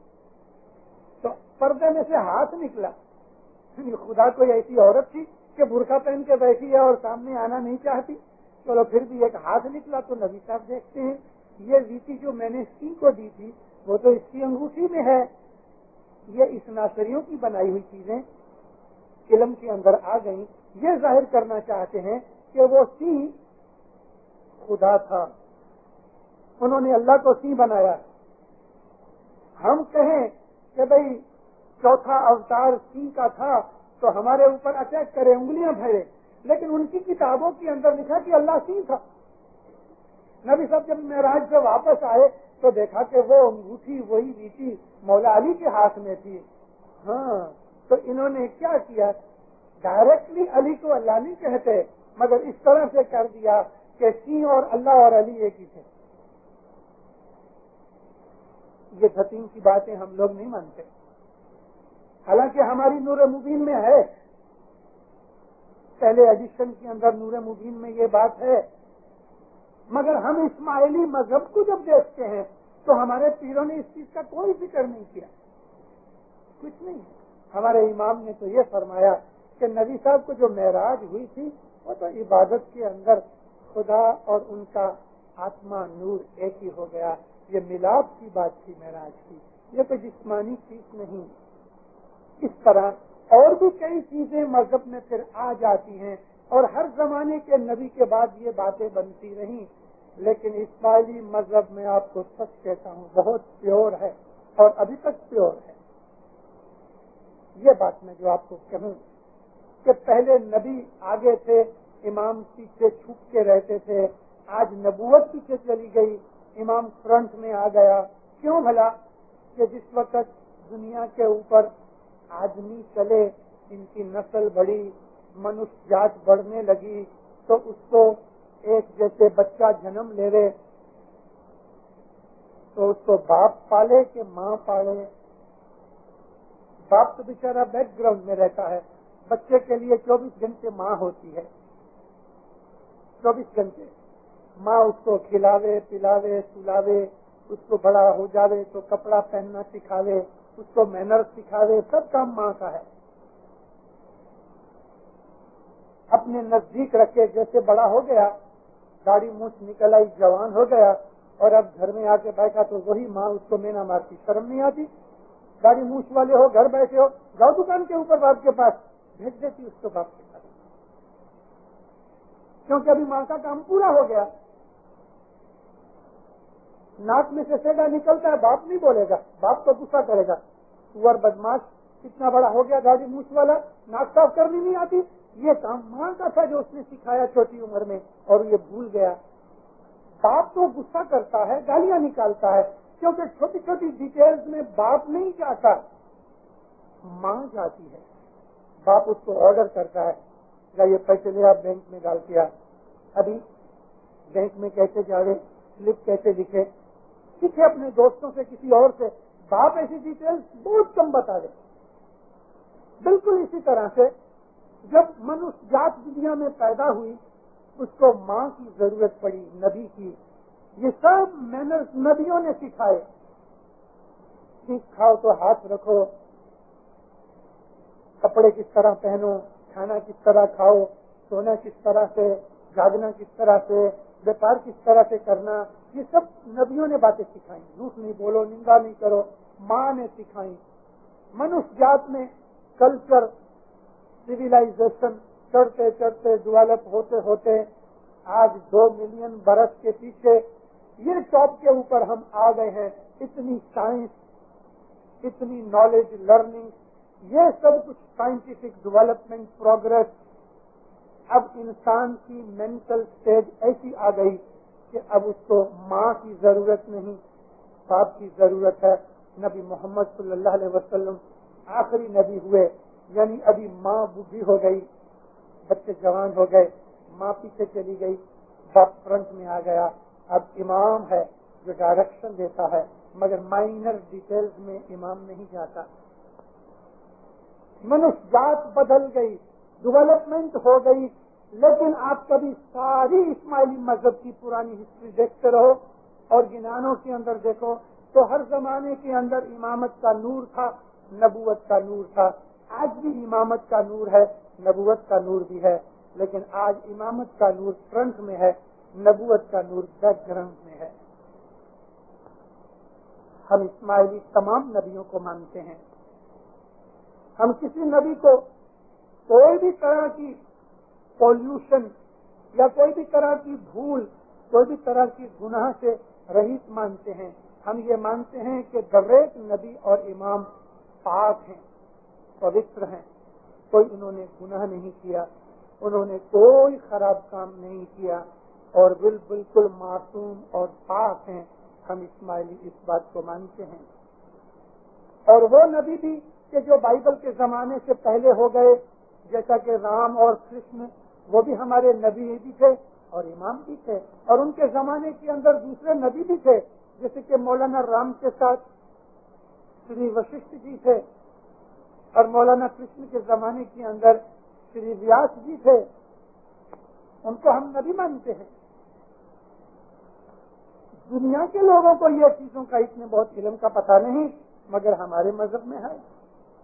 تو پردے میں سے ہاتھ نکلا. خدا کوئی ایسی عورت تھی کہ برقع پہن کے بیٹھی ہے اور سامنے آنا نہیں چاہتی. چلو پھر بھی ایک ہاتھ نکلا. تو نبی صاحب دیکھتے ہیں یہ ویٹی جو میں نے سی کو دی تھی وہ تو اس کی انگوٹھی میں ہے. یہ اس ناصریوں کی بنائی ہوئی چیزیں علم کے اندر آ گئیں. یہ ظاہر کرنا چاہتے ہیں کہ وہ سی خدا تھا، انہوں نے اللہ کو سی بنایا. ہم کہیں کہ بھئی چوتھا اوتار سی کا تھا تو ہمارے اوپر اٹیک کرے، انگلیاں پھیرے. لیکن ان کی کتابوں کے اندر لکھا کہ اللہ سی تھا. نبی صاحب جب معراج سے واپس آئے تو دیکھا کہ وہ انگوٹھی وہی ویٹی مولا علی کے ہاتھ میں تھی. ہاں تو انہوں نے کیا کیا؟ ڈائریکٹلی علی کو اللہ نہیں کہتے، مگر اس طرح سے کر دیا کہ سی اور اللہ اور علی ایک ہی تھے. یہ دھتیم کی باتیں ہم لوگ نہیں مانتے. حالانکہ ہماری نور مبین میں ہے، پہلے ایڈیشن کے اندر نور مبین میں یہ بات ہے. مگر ہم اسماعیلی مذہب کو جب دیکھتے ہیں تو ہمارے پیروں نے اس چیز کا کوئی ذکر نہیں کیا. کچھ نہیں ہے. ہمارے امام نے تو یہ فرمایا کہ نبی صاحب کو جو معراج ہوئی تھی وہ تو عبادت کے اندر خدا اور ان کا آتما نور ایک ہی ہو گیا. یہ ملاپ کی بات تھی معراج کی, یہ کوئی جسمانی چیز نہیں. اس طرح اور بھی کئی چیزیں مذہب میں پھر آ جاتی ہیں اور ہر زمانے کے نبی کے بعد یہ باتیں بنتی رہیں. لیکن اسماعیلی مذہب میں آپ کو سچ کہتا ہوں بہت پیور ہے اور ابھی تک پیور ہے. یہ بات میں جو آپ کو کہوں کہ پہلے نبی آگے تھے, امام پیچھے چھپ کے رہتے تھے. آج نبوت پیچھے چلی گئی, امام فرنٹ میں آ گیا. کیوں بھلا؟ کہ جس وقت دنیا کے اوپر آدمی چلے, ان کی نسل بڑھی, منش جات بڑھنے لگی, تو اس کو ایک جیسے بچہ جنم لے رہے تو اس کو باپ پالے کہ ماں پالے؟ باپ تو بیچارہ بیک گراؤنڈ میں رہتا ہے. بچے کے لیے 24 گھنٹے ماں ہوتی ہے, 24 گھنٹے ماں اس کو کھلاوے پلاوے سلاوے, اس کو بڑا ہو جاوے تو کپڑا پہننا سکھاوے, اس کو مینرز سکھاوے, سب کام ماں کا ہے. اپنے نزدیک رکھے, جیسے بڑا ہو گیا, داڑھی مونچھ نکل آئی, جوان ہو گیا, اور اب گھر میں آ کے بیٹھا تو وہی ماں اس کو مینا مارتی. شرم نہیں آتی؟ داڑھی مونچھ والے ہو, گھر بیٹھے ہو, جاؤ دکان کے اوپر باپ کے پاس, بھیج دیتی اس کو باپ کے پاس, کیونکہ ابھی ماں کا کام پورا ہو گیا. ناک میں سے سیدھا نکلتا ہے, باپ نہیں بولے گا, باپ تو غصہ کرے گا, سور بدماش کتنا بڑا ہو گیا, داڑھی مونچھ والا, ناک صاف کرنی نہیں آتی. یہ کام ماں کا تھا جو اس نے سکھایا چھوٹی عمر میں, اور یہ بھول گیا. باپ تو غصہ کرتا ہے, گالیاں نکالتا ہے, کیونکہ چھوٹی چھوٹی ڈیٹیلز میں باپ نہیں جاتا, ماں جاتی ہے. باپ اس کو آرڈر کرتا ہے, جائیے پیسے لے آپ بینک میں ڈال کیا, ابھی بینک میں کیسے جاوے, سلپ کیسے لکھے, سیکھے اپنے دوستوں سے, کسی اور سے. باپ ایسی ڈیٹیلز بہت کم بتا دے. بالکل اسی طرح سے جب منش جات دنیا میں پیدا ہوئی, اس کو ماں کی ضرورت پڑی, نبی کی. یہ سب مینرز نبیوں نے سکھائے. کھاؤ تو ہاتھ رکھو, کپڑے کس طرح پہنو, کھانا کس طرح کھاؤ, سونا کس طرح سے, جاگنا کس طرح سے, ویپار کس طرح سے کرنا, یہ سب نبیوں نے باتیں سکھائی. جھوٹ نہیں بولو, نندا نہیں کرو, ماں نے سکھائی. منش جات میں کلچر, سویلائزیشن چڑھتے چڑھتے ڈیولپ ہوتے ہوتے آج 2 ملین برس کے پیچھے یہ ٹاپ کے اوپر ہم آ گئے ہیں. اتنی سائنس, اتنی نالج, لرننگ, یہ سب کچھ سائنٹیفک ڈیولپمنٹ, پروگرس. اب انسان کی مینٹل سٹیج ایسی آ گئی کہ اب اس کو ماں کی ضرورت نہیں, باپ کی ضرورت ہے. نبی محمد صلی اللہ علیہ وسلم آخری نبی ہوئے, یعنی ابھی ماں بوڑھی ہو گئی, بچے جوان ہو گئے, ماں پیچھے چلی گئی, باپ فرنٹ میں آ گیا. اب امام ہے جو ڈائریکشن دیتا ہے, مگر مائنر ڈیٹیلز میں امام نہیں جاتا. منش جات بدل گئی, ڈیولپمنٹ ہو گئی, لیکن آپ کبھی ساری اسماعیلی مذہب کی پرانی ہسٹری دیکھتے رہو اور گنانوں کے اندر دیکھو تو ہر زمانے کے اندر امامت کا نور تھا, نبوت کا نور تھا. آج بھی امامت کا نور ہے, نبوت کا نور بھی ہے, لیکن آج امامت کا نور فرنٹ میں ہے, نبوت کا نور بیک گراؤنڈ میں ہے. ہم اسماعیلی تمام نبیوں کو مانتے ہیں. ہم کسی نبی کو کوئی بھی طرح کی پولوشن یا کوئی بھی طرح کی بھول, کوئی بھی طرح کی گناہ سے رہیت مانتے ہیں. ہم یہ مانتے ہیں کہ دریک نبی اور امام پاک ہیں, پوتر ہیں, کوئی انہوں نے گناہ نہیں کیا, انہوں نے کوئی خراب کام نہیں کیا, اور بالکل معصوم اور پاک ہیں. ہم اسماعیلی اس بات کو مانتے ہیں. اور وہ نبی بھی کہ جو بائبل کے زمانے سے پہلے ہو گئے, جیسا کہ رام اور کرشن, وہ بھی ہمارے نبی بھی تھے اور امام بھی تھے, اور ان کے زمانے کے اندر دوسرے نبی بھی تھے, جیسے کہ مولانا رام کے ساتھ شری وششٹھ جی تھے, اور مولانا کرشن کے زمانے کے اندر شری ویاس جی تھے. ان کو ہم نبی مانتے ہیں. دنیا کے لوگوں کو یہ چیزوں کا اتنے بہت علم کا پتہ نہیں, مگر ہمارے مذہب میں ہے.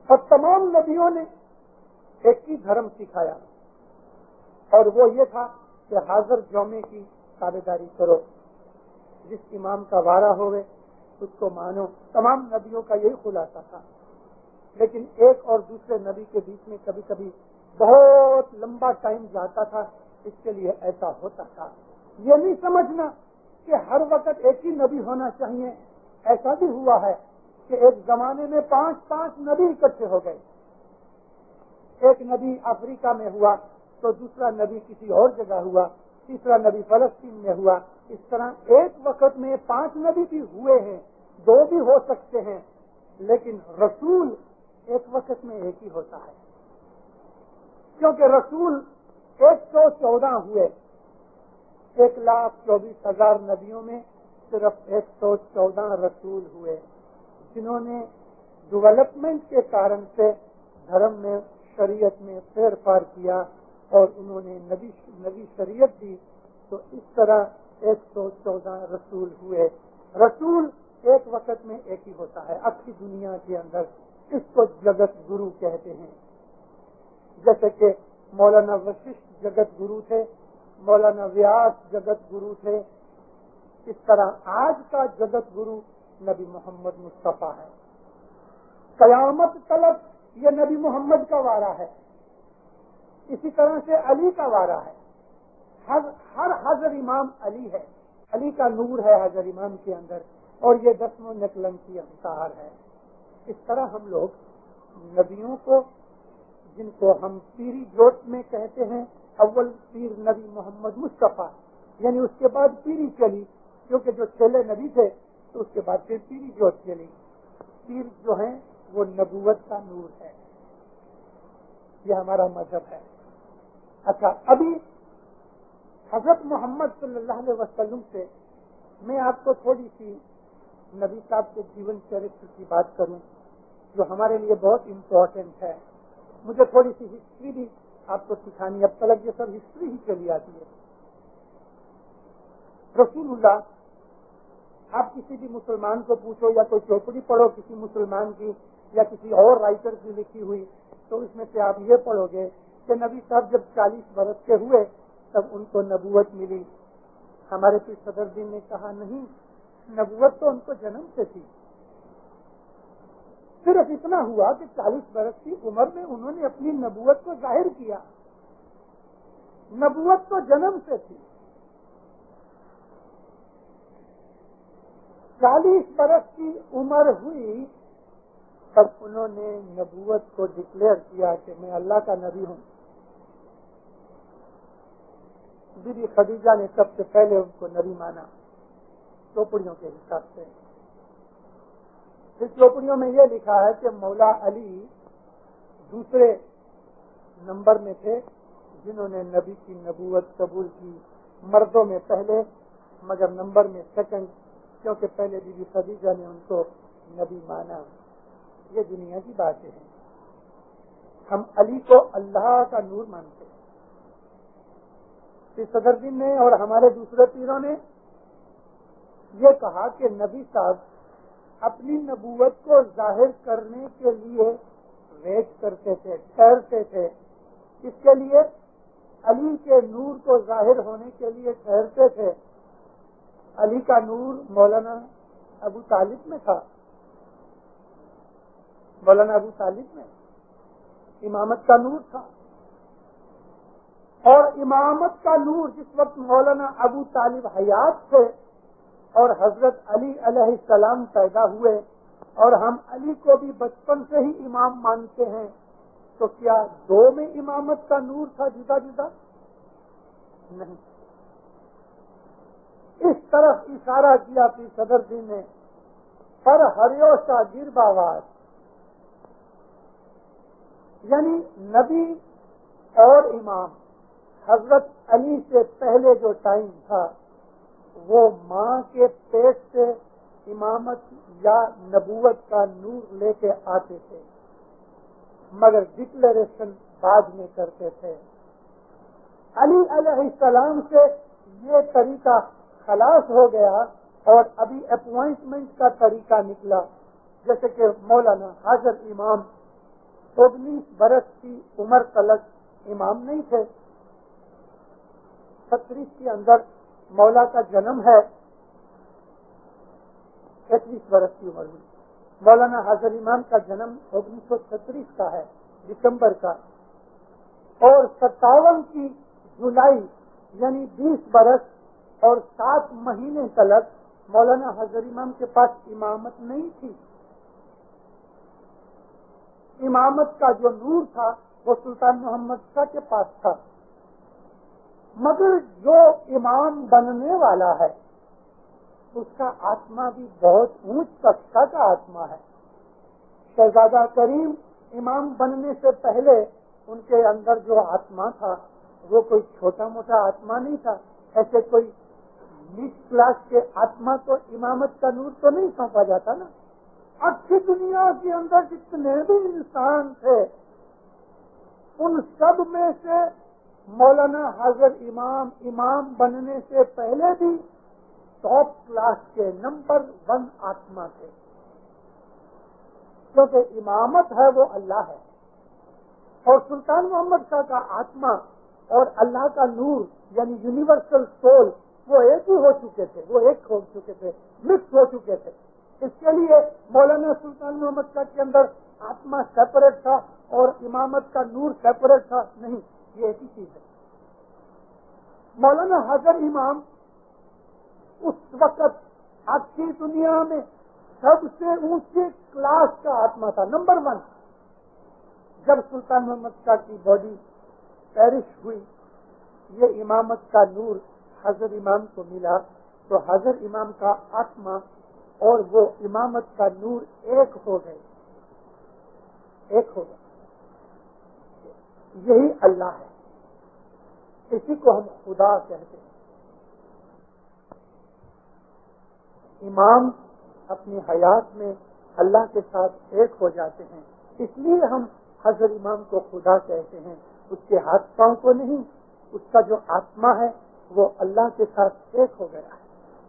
اور تمام نبیوں نے ایک ہی دھرم سکھایا، اور وہ یہ تھا کہ حاضر جومے کی تابع داری کرو، جس امام کا وارا ہوئے اس کو مانو۔ تمام نبیوں کا یہی خلاصہ تھا، لیکن ایک اور دوسرے نبی کے بیچ میں کبھی کبھی بہت لمبا ٹائم جاتا تھا، اس کے لیے ایسا ہوتا تھا۔ یہ نہیں سمجھنا کہ ہر وقت ایک ہی نبی ہونا چاہیے۔ ایسا بھی ہوا ہے کہ ایک زمانے میں 5 نبی اکٹھے ہو گئے، ایک نبی افریقہ میں ہوا تو دوسرا نبی کسی اور جگہ ہوا، تیسرا نبی فلسطین میں ہوا۔ اس طرح ایک وقت میں 5 نبی بھی ہوئے ہیں، 2 بھی ہو سکتے ہیں، لیکن رسول ایک وقت میں ایک ہی ہوتا ہے، کیونکہ رسول 114 ہوئے۔ 1,24,000 نبیوں میں صرف 114 رسول ہوئے، جنہوں نے ڈیولپمنٹ کے کارن سے دھرم میں، شریعت میں پھیر پھار کیا اور انہوں نے نبی شریعت دی، تو اس طرح 114 رسول ہوئے۔ رسول ایک وقت میں ایک ہی ہوتا ہے اپنی دنیا کے اندر، اس کو جگت گرو کہتے ہیں۔ جیسے کہ مولانا وششٹھ جگت گرو تھے، مولانا ویاس جگت گرو تھے، اس طرح آج کا جگت گرو نبی محمد مصطفیٰ ہے۔ قیامت تلک یہ نبی محمد کا وارا ہے، اسی طرح سے علی کا وارا ہے۔ ہر حضر امام علی ہے، علی کا نور ہے حضر امام کے اندر، اور یہ 10 نقلم کی انصار ہے۔ اس طرح ہم لوگ نبیوں کو، جن کو ہم پیری جوت میں کہتے ہیں، اول پیر نبی محمد مصطفیٰ، یعنی اس کے بعد پیری چلی، کیونکہ جو چھیلے نبی تھے تو اس کے بعد پھر پیری جوت چلی۔ پیر جو ہیں وہ نبوت کا نور ہے، یہ ہمارا مذہب ہے۔ اچھا، ابھی حضرت محمد صلی اللہ علیہ وسلم سے میں آپ کو تھوڑی سی نبی صاحب کے جیون چرتر کی بات کروں، جو ہمارے لیے بہت امپورٹنٹ ہے۔ مجھے تھوڑی سی ہسٹری بھی آپ کو سکھانی، اب تک یہ سب ہسٹری ہی چلی آتی ہے۔ رسول اللہ، آپ کسی بھی مسلمان کو پوچھو یا کوئی چوپڑی پڑھو کسی مسلمان کی یا کسی اور رائٹر کی لکھی ہوئی، تو اس میں سے آپ یہ پڑھو گے کہ نبی صاحب جب 40 برس کے ہوئے تب ان کو نبوت ملی۔ ہمارے پیر صدر دین نے کہا نہیں، نبوت تو ان کو جنم سے تھی، صرف اتنا ہوا کہ 40 برس کی عمر میں انہوں نے اپنی نبوت کو ظاہر کیا، نبوت تو جنم سے تھی۔ 40 برس کی عمر ہوئی تب انہوں نے نبوت کو ڈکلیئر کیا کہ میں اللہ کا نبی ہوں۔ بی بی خدیجہ نے سب سے پہلے ان کو نبی مانا، چوپڑیوں کے حساب سے۔ اس چوپڑیوں میں یہ لکھا ہے کہ مولا علی دوسرے نمبر میں تھے جنہوں نے نبی کی نبوت قبول کی، مردوں میں پہلے مگر نمبر میں سیکنڈ، کیونکہ پہلے بی بی خدیجہ نے ان کو نبی مانا۔ یہ دنیا کی باتیں ہیں، ہم علی کو اللہ کا نور مانتے ہیں۔ پیر صدر دین نے اور ہمارے دوسرے پیروں نے یہ کہا کہ نبی صاحب اپنی نبوت کو ظاہر کرنے کے لیے ویٹ کرتے تھے، ٹھہرتے تھے۔ اس کے لیے علی کے نور کو ظاہر ہونے کے لیے ٹھہرتے تھے۔ علی کا نور مولانا ابو طالب میں تھا، مولانا ابو طالب میں امامت کا نور تھا، اور امامت کا نور جس وقت مولانا ابو طالب حیات تھے اور حضرت علی علیہ السلام پیدا ہوئے، اور ہم علی کو بھی بچپن سے ہی امام مانتے ہیں، تو کیا 2 میں امامت کا نور تھا جدا جدا؟ نہیں۔ اس طرف اشارہ کیا پیر صدر دین نے، پر ہریوشا گر باواز، یعنی نبی اور امام حضرت علی سے پہلے جو ٹائم تھا وہ ماں کے پیٹ سے امامت یا نبوت کا نور لے کے آتے تھے، مگر ڈکلیریشن بعد میں کرتے تھے۔ علی علیہ السلام سے یہ طریقہ خلاص ہو گیا اور ابھی اپوائنٹمنٹ کا طریقہ نکلا، جیسے کہ مولانا حاضر امام 19 برس کی عمر تلک امام نہیں تھے. 36 کے اندر مولا کا جنم ہے. 31 برس کی عمر میں مولانا حاضر امام کا جنم 1936 کا ہے، دسمبر کا. اور 57 کی جولائی یعنی 20 برس اور 7 مہینے تلک مولانا حاضر امام کے پاس امامت نہیں تھی. امامت کا جو نور تھا وہ سلطان محمد شاہ کے پاس تھا. مگر جو امام بننے والا ہے اس کا آتما بھی بہت اونچ کक्षा کا آتما ہے. شہزادہ کریم امام بننے سے پہلے ان کے اندر جو آتما تھا وہ کوئی چھوٹا موٹا آتما نہیں تھا. ایسے کوئی نیچ کلاس کے آتما کو امامت کا نور تو نہیں سونپا جاتا نا. اچھی دنیا کے اندر جتنے بھی انسان تھے ان سب میں سے مولانا حاضر امام بننے سے پہلے بھی ٹاپ کلاس کے نمبر 1 آتما تھے. کیونکہ امامت ہے وہ اللہ ہے اور سلطان محمد شاہ کا آتما اور اللہ کا نور یعنی یونیورسل سول وہ ایک ہی ہو چکے تھے، وہ ایک ہو چکے تھے، مکس ہو چکے تھے. اس کے لیے مولانا سلطان محمد شاہ کے اندر آتما سیپریٹ تھا اور امامت کا نور سیپریٹ تھا نہیں، یہ ایک ہی چیز ہے. مولانا حاضر امام اس وقت آخری دنیا میں سب سے اونچے کلاس کا آتما تھا، نمبر 1. جب سلطان محمد شاہ کی باڈی پیرش ہوئی یہ امامت کا نور حضرت امام کو ملا تو حضرت امام کا آتما اور وہ امامت کا نور ایک ہو گئے. یہی اللہ ہے، اسی کو ہم خدا کہتے ہیں. امام اپنی حیات میں اللہ کے ساتھ ایک ہو جاتے ہیں، اس لیے ہم حضرت امام کو خدا کہتے ہیں. اس کے ہاتھ پاؤں کو نہیں، اس کا جو آتما ہے وہ اللہ کے ساتھ ایک ہو گیا ہے.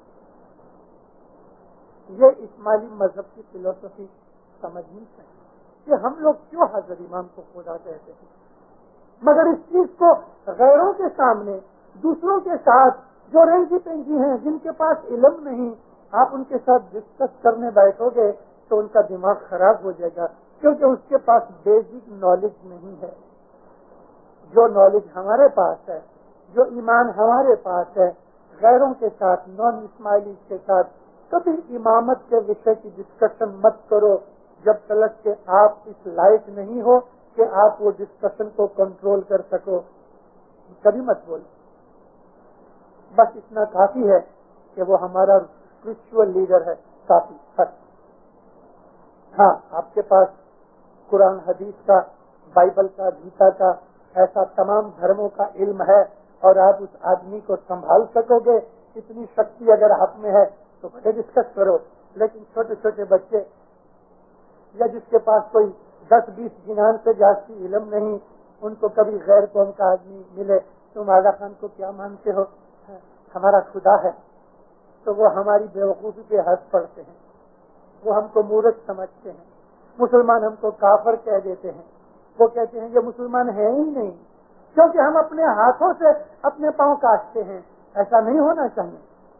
یہ اسماعیلی مذہب کی فلسفی سمجھنی چاہیے کہ ہم لوگ کیوں حضرت امام کو خدا کہتے ہیں. مگر اس چیز کو غیروں کے سامنے دوسروں کے ساتھ جو رنگی پنگی ہیں جن کے پاس علم نہیں آپ ان کے ساتھ ڈسکس کرنے بیٹھو گے تو ان کا دماغ خراب ہو جائے گا کیونکہ اس کے پاس بیسک نالج نہیں ہے. جو نالج ہمارے پاس ہے، جو ایمان ہمارے پاس ہے، غیروں کے ساتھ نان اسماعیلی کے ساتھ کبھی امامت کے وشے کی ڈسکشن مت کرو جب تک کہ آپ اس لائق نہیں ہو کہ آپ وہ ڈسکشن کو کنٹرول کر سکو. کبھی مت بولو. بس اتنا کافی ہے کہ وہ ہمارا اسپرچل لیڈر ہے، کافی حد. ہاں آپ کے پاس قرآن حدیث کا، بائبل کا، گیتا کا، ایسا تمام دھرموں کا علم ہے اور آپ اس آدمی کو سنبھال سکو گے، اتنی شکتی اگر آپ میں ہے تو بڑے ڈسکس کرو. لیکن چھوٹے چھوٹے بچے یا جس کے پاس کوئی 10-20 جنان سے جاتی علم نہیں ان کو کبھی غیر قوم کا آدمی ملے تم آغا خان کو کیا مانتے ہو، ہمارا خدا ہے، تو وہ ہماری بیوقوفی پہ ہنس پڑتے ہیں، وہ ہم کو مورخ سمجھتے ہیں. مسلمان ہم کو کافر کہہ دیتے ہیں، وہ کہتے ہیں یہ مسلمان ہے ہی نہیں کیونکہ ہم اپنے ہاتھوں سے اپنے پاؤں کاٹتے ہیں. ایسا نہیں ہونا چاہیے.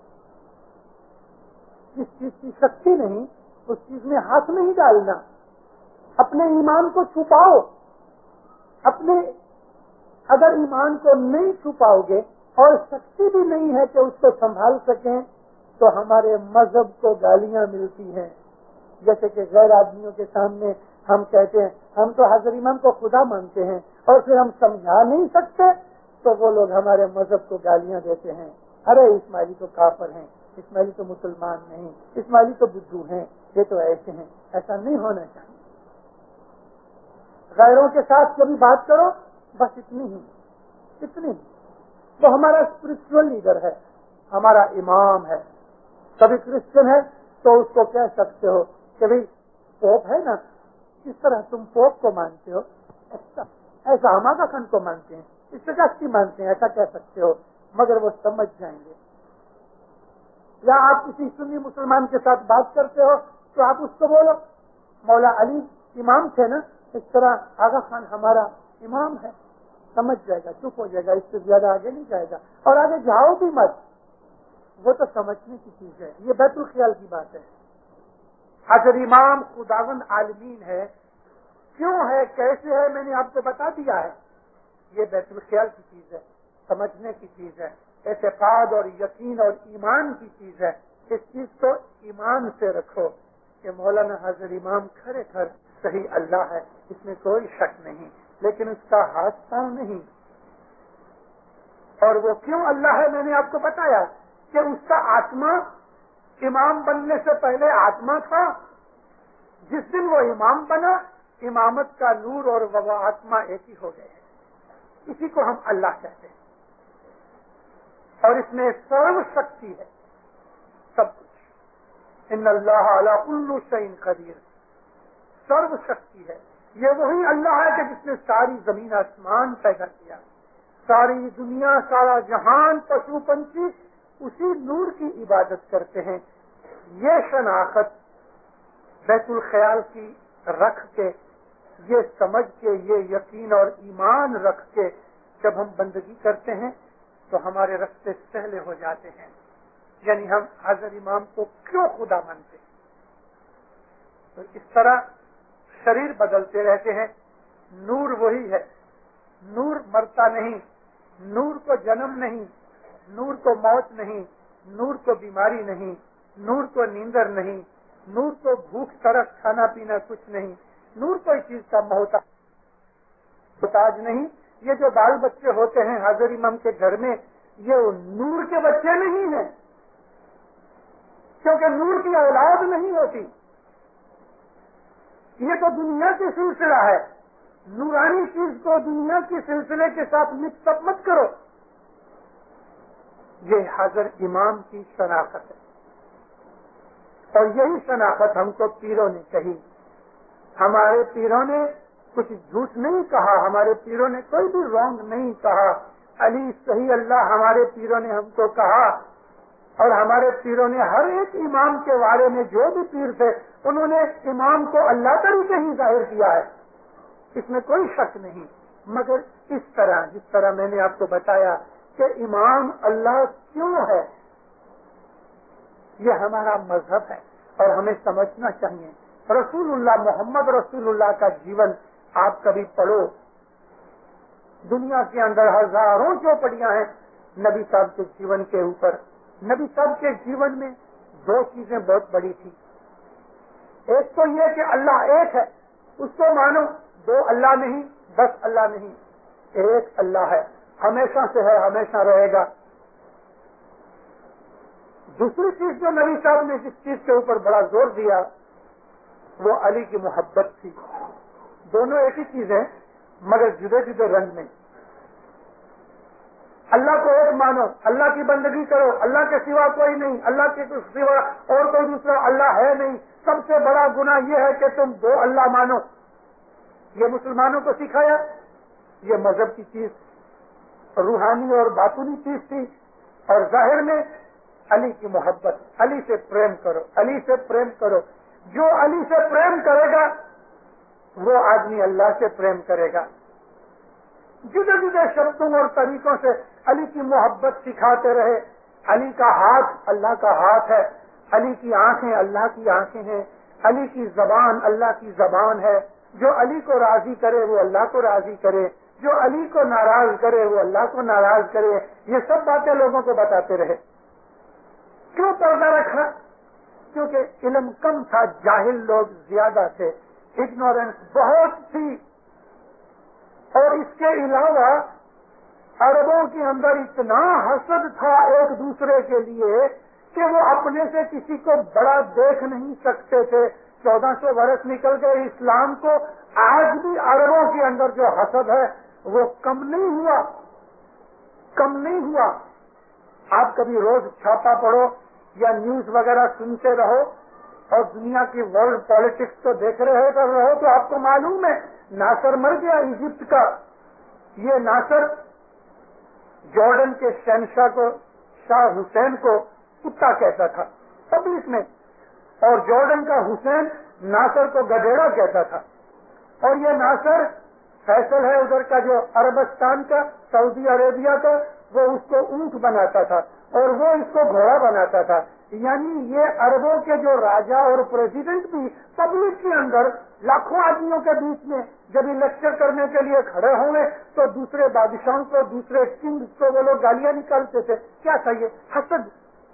جس چیز کی شکتی نہیں اس چیز میں ہاتھ نہیں ڈالنا. اپنے ایمان کو چھپاؤ. اگر ایمان کو نہیں چھپاؤ گے اور شکتی بھی نہیں ہے کہ اس کو سنبھال سکیں تو ہمارے مذہب کو گالیاں ملتی ہیں. جیسے کہ غیر آدمیوں کے سامنے ہم کہتے ہیں ہم تو حضرت امام کو خدا مانتے ہیں اور پھر ہم سمجھا نہیں سکتے تو وہ لوگ ہمارے مذہب کو گالیاں دیتے ہیں. ارے اسماعیلی تو کافر ہیں، اسماعیلی تو مسلمان نہیں، اسماعیلی تو بدھو ہیں، یہ تو ایسے ہیں. ایسا نہیں ہونا چاہیے. غیروں کے ساتھ کبھی بات کرو بس اتنی ہی. وہ ہمارا اسپرچل لیڈر ہے، ہمارا امام ہے. کبھی کرسچن ہے تو اس کو کہہ سکتے ہو کہ بھئی پوپ ہے نا، کس طرح تم پوپ کو مانتے ہو ایسا ہم آغا خان کو مانتے ہیں، اس سے کیا مانتے ہیں ایسا کہہ سکتے ہو. مگر وہ سمجھ جائیں گے. یا آپ کسی سنی مسلمان کے ساتھ بات کرتے ہو تو آپ اس کو بولو مولا علی امام تھے نا، اس طرح آغا خان ہمارا امام ہے، سمجھ جائے گا، چپ ہو جائے گا، اس سے زیادہ آگے نہیں جائے گا، اور آگے جاؤ بھی مت، وہ تو سمجھنے کی چیز ہے، یہ بیت الخیال کی بات ہے۔ اگر امام خداوند عالمین ہے، کیوں ہے، کیسے ہے، میں نے آپ کو بتا دیا ہے، یہ بیت الخیال کی چیز ہے، سمجھنے کی چیز ہے، اعتقاد اور یقین اور ایمان کی چیز ہے۔ اس چیز کو ایمان سے رکھو کہ مولانا حضرت امام کھڑے کر صحیح اللہ ہے، اس میں کوئی شک نہیں، لیکن اس کا ہاتھ پاؤں نہیں۔ اور وہ کیوں اللہ ہے، میں نے آپ کو بتایا کہ اس کا آتما امام بننے سے پہلے آتما تھا، جس دن وہ امام بنا امامت کا نور اور وہ آتما ایک ہی ہو گئے ہیں، اسی کو ہم اللہ کہتے ہیں، اور اس میں سرو شکتی ہے، سب کچھ، ان اللہ علی کل شیء قدیر، سرو شکتی ہے، یہ وہی اللہ ہے کہ جس نے ساری زمین آسمان پیدا کیا، ساری دنیا، سارا جہان، پشو پنچھی اسی نور کی عبادت کرتے ہیں۔ یہ شناخت بیت الخیال کی رکھ کے، یہ سمجھ کے، یہ یقین اور ایمان رکھ کے جب ہم بندگی کرتے ہیں تو ہمارے رستے سہلے ہو جاتے ہیں، یعنی ہم حضرت امام کو کیوں خدا مانتے ہیں۔ تو اس طرح شریر بدلتے رہتے ہیں، نور وہی ہے، نور مرتا نہیں، نور کو جنم نہیں، نور کو موت نہیں، نور کو بیماری نہیں، نور کو نیندر نہیں، نور کو بھوک ترس کھانا پینا کچھ نہیں، نور کوئی چیز کا محتاج نہیں۔ یہ جو بال بچے ہوتے ہیں حضرت امام کے گھر میں، یہ نور کے بچے نہیں ہیں، کیونکہ نور کی اولاد نہیں ہوتی، یہ تو دنیا کی سلسلہ ہے، نورانی چیز کو دنیا کی سلسلے کے ساتھ مکس اپ مت کرو۔ یہ حضرت امام کی شناخت ہے، اور یہی شناخت ہم کو پیروں نے کہی۔ ہمارے پیروں نے کچھ جھوٹ نہیں کہا، ہمارے پیروں نے کوئی بھی رانگ نہیں کہا، علی صحیح اللہ ہمارے پیروں نے ہم کو کہا، اور ہمارے پیروں نے ہر ایک امام کے بارے میں، جو بھی پیر تھے انہوں نے امام کو اللہ طریقے ہی ظاہر کیا ہے، اس میں کوئی شک نہیں، مگر اس طرح جس طرح میں نے آپ کو بتایا کہ امام اللہ کیوں ہے، یہ ہمارا مذہب ہے اور ہمیں سمجھنا چاہیے۔ رسول اللہ محمد رسول اللہ کا جیون آپ کبھی پڑھو، دنیا کے اندر ہزاروں چوپڑیاں ہیں نبی صاحب کے جیون کے اوپر۔ نبی صاحب کے جیون میں دو چیزیں بہت بڑی تھی، ایک تو یہ کہ اللہ ایک ہے، اس کو مانو، دو اللہ نہیں، 10 اللہ نہیں، ایک اللہ ہے، ہمیشہ سے ہے، ہمیشہ رہے گا۔ دوسری چیز جو نبی صاحب نے جس چیز کے اوپر بڑا زور دیا وہ علی کی محبت تھی۔ دونوں ایک ہی چیز ہیں مگر جدے جدے رنگ میں۔ اللہ کو ایک مانو، اللہ کی بندگی کرو، اللہ کے سوا کوئی نہیں، اللہ کے سوا اور کوئی دوسرا اللہ ہے نہیں۔ سب سے بڑا گناہ یہ ہے کہ تم دو اللہ مانو۔ یہ مسلمانوں کو سکھایا، یہ مذہب کی چیز روحانی اور باطنی چیز تھی، اور ظاہر میں علی کی محبت، علی سے پریم کرو، علی سے پریم کرو۔ جو علی سے پریم کرے گا وہ آدمی اللہ سے پریم کرے گا۔ جدے جدے شبدوں اور طریقوں سے علی کی محبت سکھاتے رہے۔ علی کا ہاتھ اللہ کا ہاتھ ہے، علی کی آنکھیں اللہ کی آنکھیں ہیں، علی کی زبان اللہ کی زبان ہے۔ جو علی کو راضی کرے وہ اللہ کو راضی کرے، جو علی کو ناراض کرے وہ اللہ کو ناراض کرے۔ یہ سب باتیں لوگوں کو بتاتے رہے۔ کیوں پردہ رکھا؟ کیونکہ علم کم تھا، جاہل لوگ زیادہ تھے، اگنورینس بہت تھی، اور اس کے علاوہ عربوں کے اندر اتنا حسد تھا ایک دوسرے کے لیے کہ وہ اپنے سے کسی کو بڑا دیکھ نہیں سکتے تھے۔ 1400 برس نکل گئے اسلام کو، آج بھی عربوں کے اندر جو حسد ہے وہ کم نہیں ہوا، کم نہیں ہوا۔ آپ کبھی روز چھاپا پڑھو یا نیوز وغیرہ سنتے رہو اور دنیا کی ورلڈ پالیٹکس کو دیکھ رہے رہو تو آپ کو معلوم ہے ناصر مر گیا ایجپٹ کا۔ یہ ناصر جارڈن کے شہنشاہ کو، شاہ حسین کو کتا کہتا تھا پبلک میں، اور جارڈن کا حسین ناصر کو گدھیڑا کہتا تھا۔ اور یہ ناصر فیصل ہے ادھر کا جو عربستان کا، سعودی عربیہ کا، وہ اس کو اونٹ بناتا تھا اور وہ اس کو گھوڑا بناتا تھا. یعنی یہ عربوں کے جو راجا اور پریزیڈنٹ بھی پبلک کے اندر لاکھوں آدمیوں کے بیچ میں جب لیکچر کرنے کے لیے کھڑے ہوں گے تو دوسرے بادشاہوں کو، دوسرے کنگز کو وہ لوگ گالیاں نکالتے تھے. کیا تھا یہ؟ حسد.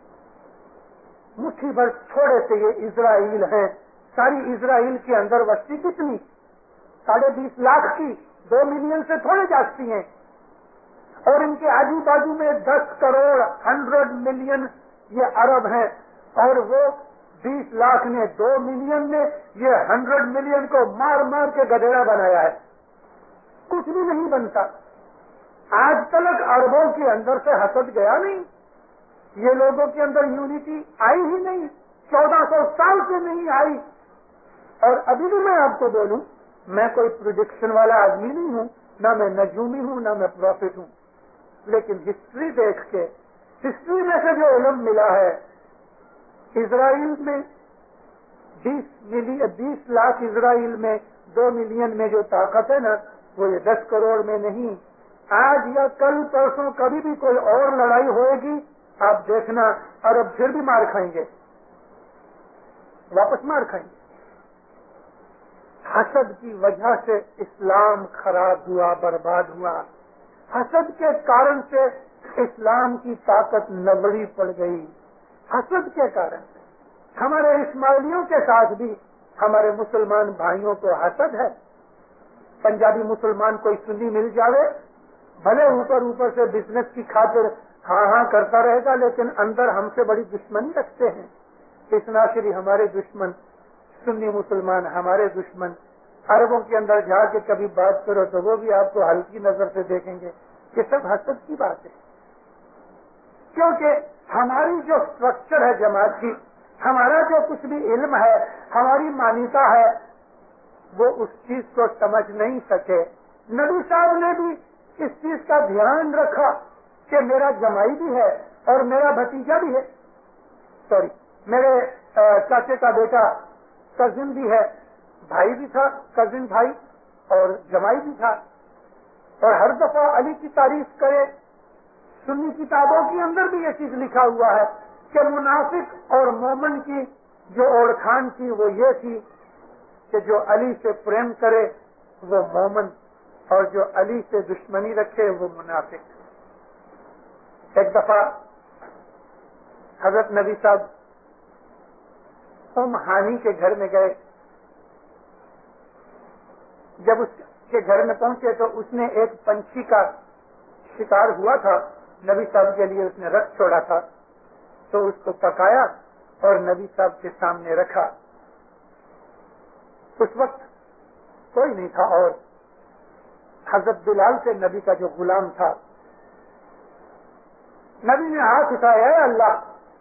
مٹھی بھر چھوڑے سے یہ اسرائیل ہیں. ساری اسرائیل کے اندر وسطی کتنی؟ 20.5 لاکھ کی، 2 ملین سے تھوڑے جاتی ہیں. اور ان کے آجو بازو میں 10 کروڑ 100 ملین یہ عرب ہیں، اور وہ 20 لاکھ نے، 2 ملین نے یہ 100 ملین کو مار مار کے گدھیڑا بنایا ہے. کچھ بھی نہیں بنتا. آج تک عربوں کے اندر سے حسد گیا نہیں. یہ لوگوں کے اندر یونٹی آئی ہی نہیں، 1400 سال سے نہیں آئی. اور ابھی بھی میں آپ کو بولوں، میں کوئی پروڈکشن والا آدمی نہیں ہوں، نہ میں نجومی ہوں، نہ میں پروفٹ ہوں. لیکن ہسٹری دیکھ کے، ہسٹری میں سے جو علم ملا ہے، اسرائیل میں 20 لاکھ اسرائیل میں 2 ملین میں جو طاقت ہے نا، وہ یہ 10 کروڑ میں نہیں. آج یا کل پرسوں کبھی بھی کوئی اور لڑائی ہوئے گی، آپ دیکھنا عرب پھر بھی مار کھائیں گے، واپس مار کھائیں گے. حسد کی وجہ سے اسلام خراب ہوا، برباد ہوا. حسد کے کارن سے اسلام کی طاقت نبڑی پڑ گئی. حسد کے کارن سے ہمارے اسماعیلیوں کے ساتھ بھی ہمارے مسلمان بھائیوں کو حسد ہے. پنجابی مسلمان کوئی سنی مل جاوے، بھلے اوپر سے بزنس کی خاطر ہاں ہاں کرتا رہے گا، لیکن اندر ہم سے بڑی دشمنی رکھتے ہیں. اسناشری ہمارے دشمن، سنی مسلمان ہمارے دشمن. عربوں کے اندر جا کے کبھی بات کرو تو وہ بھی آپ کو ہلکی نظر سے دیکھیں گے. یہ سب حسد کی بات ہے، کیونکہ ہماری جو اسٹرکچر ہے جماعت کی، ہمارا جو کچھ بھی علم ہے، ہماری مانیتا ہے، وہ اس چیز کو سمجھ نہیں سکے. نبی صاحب نے بھی اس چیز کا دھیان رکھا کہ میرا جمائی بھی ہے اور میرا بھتیجا بھی ہے، میرے چاچے کا بیٹا کزن بھی ہے، بھائی بھی تھا، کزن بھائی، اور جمائی بھی تھا. اور ہر دفعہ علی کی تعریف کرے. سنی کتابوں کے اندر بھی یہ چیز لکھا ہوا ہے کہ منافق اور مومن کی جو اوڑکھان تھی وہ یہ تھی کہ جو علی سے پریم کرے وہ مومن، اور جو علی سے دشمنی رکھے وہ منافق. ایک دفعہ حضرت نبی صاحب ام ہانی کے گھر میں گئے. جب اس کے گھر میں پہنچے تو اس نے ایک پنچھی کا شکار ہوا تھا، نبی صاحب کے لیے اس نے رکھ چھوڑا تھا، تو اس کو پکایا اور نبی صاحب کے سامنے رکھا. اس وقت کوئی نہیں تھا اور حضرت بلال سے نبی کا جو غلام تھا، نبی نے ہاتھ اٹھایا، اے اللہ،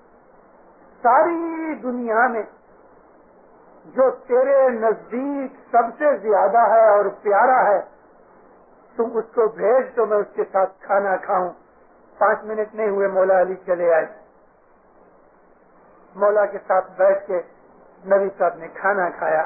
ساری دنیا میں جو تیرے نزدیک سب سے زیادہ ہے اور پیارا ہے، تم اس کو بھیج تو میں اس کے ساتھ کھانا کھاؤں. 5 منٹ نہیں ہوئے مولا علی چلے آئے. مولا کے ساتھ بیٹھ کے نبی صاحب نے کھانا کھایا.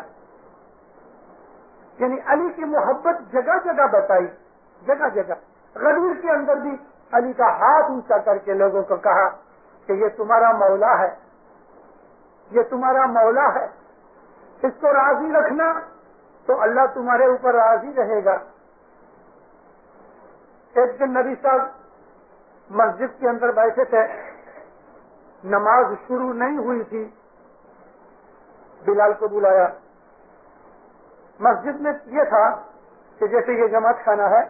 یعنی علی کی محبت جگہ جگہ بتائی، جگہ جگہ. غدیر کے اندر بھی علی کا ہاتھ اونچا کر کے لوگوں کو کہا کہ یہ تمہارا مولا ہے، یہ تمہارا مولا ہے، اس کو راضی رکھنا تو اللہ تمہارے اوپر راضی رہے گا. ایک دن نبی صاحب مسجد کے اندر بیٹھے تھے، نماز شروع نہیں ہوئی تھی، بلال کو بلایا. مسجد میں یہ تھا کہ جیسے یہ جماعت خانہ ہے،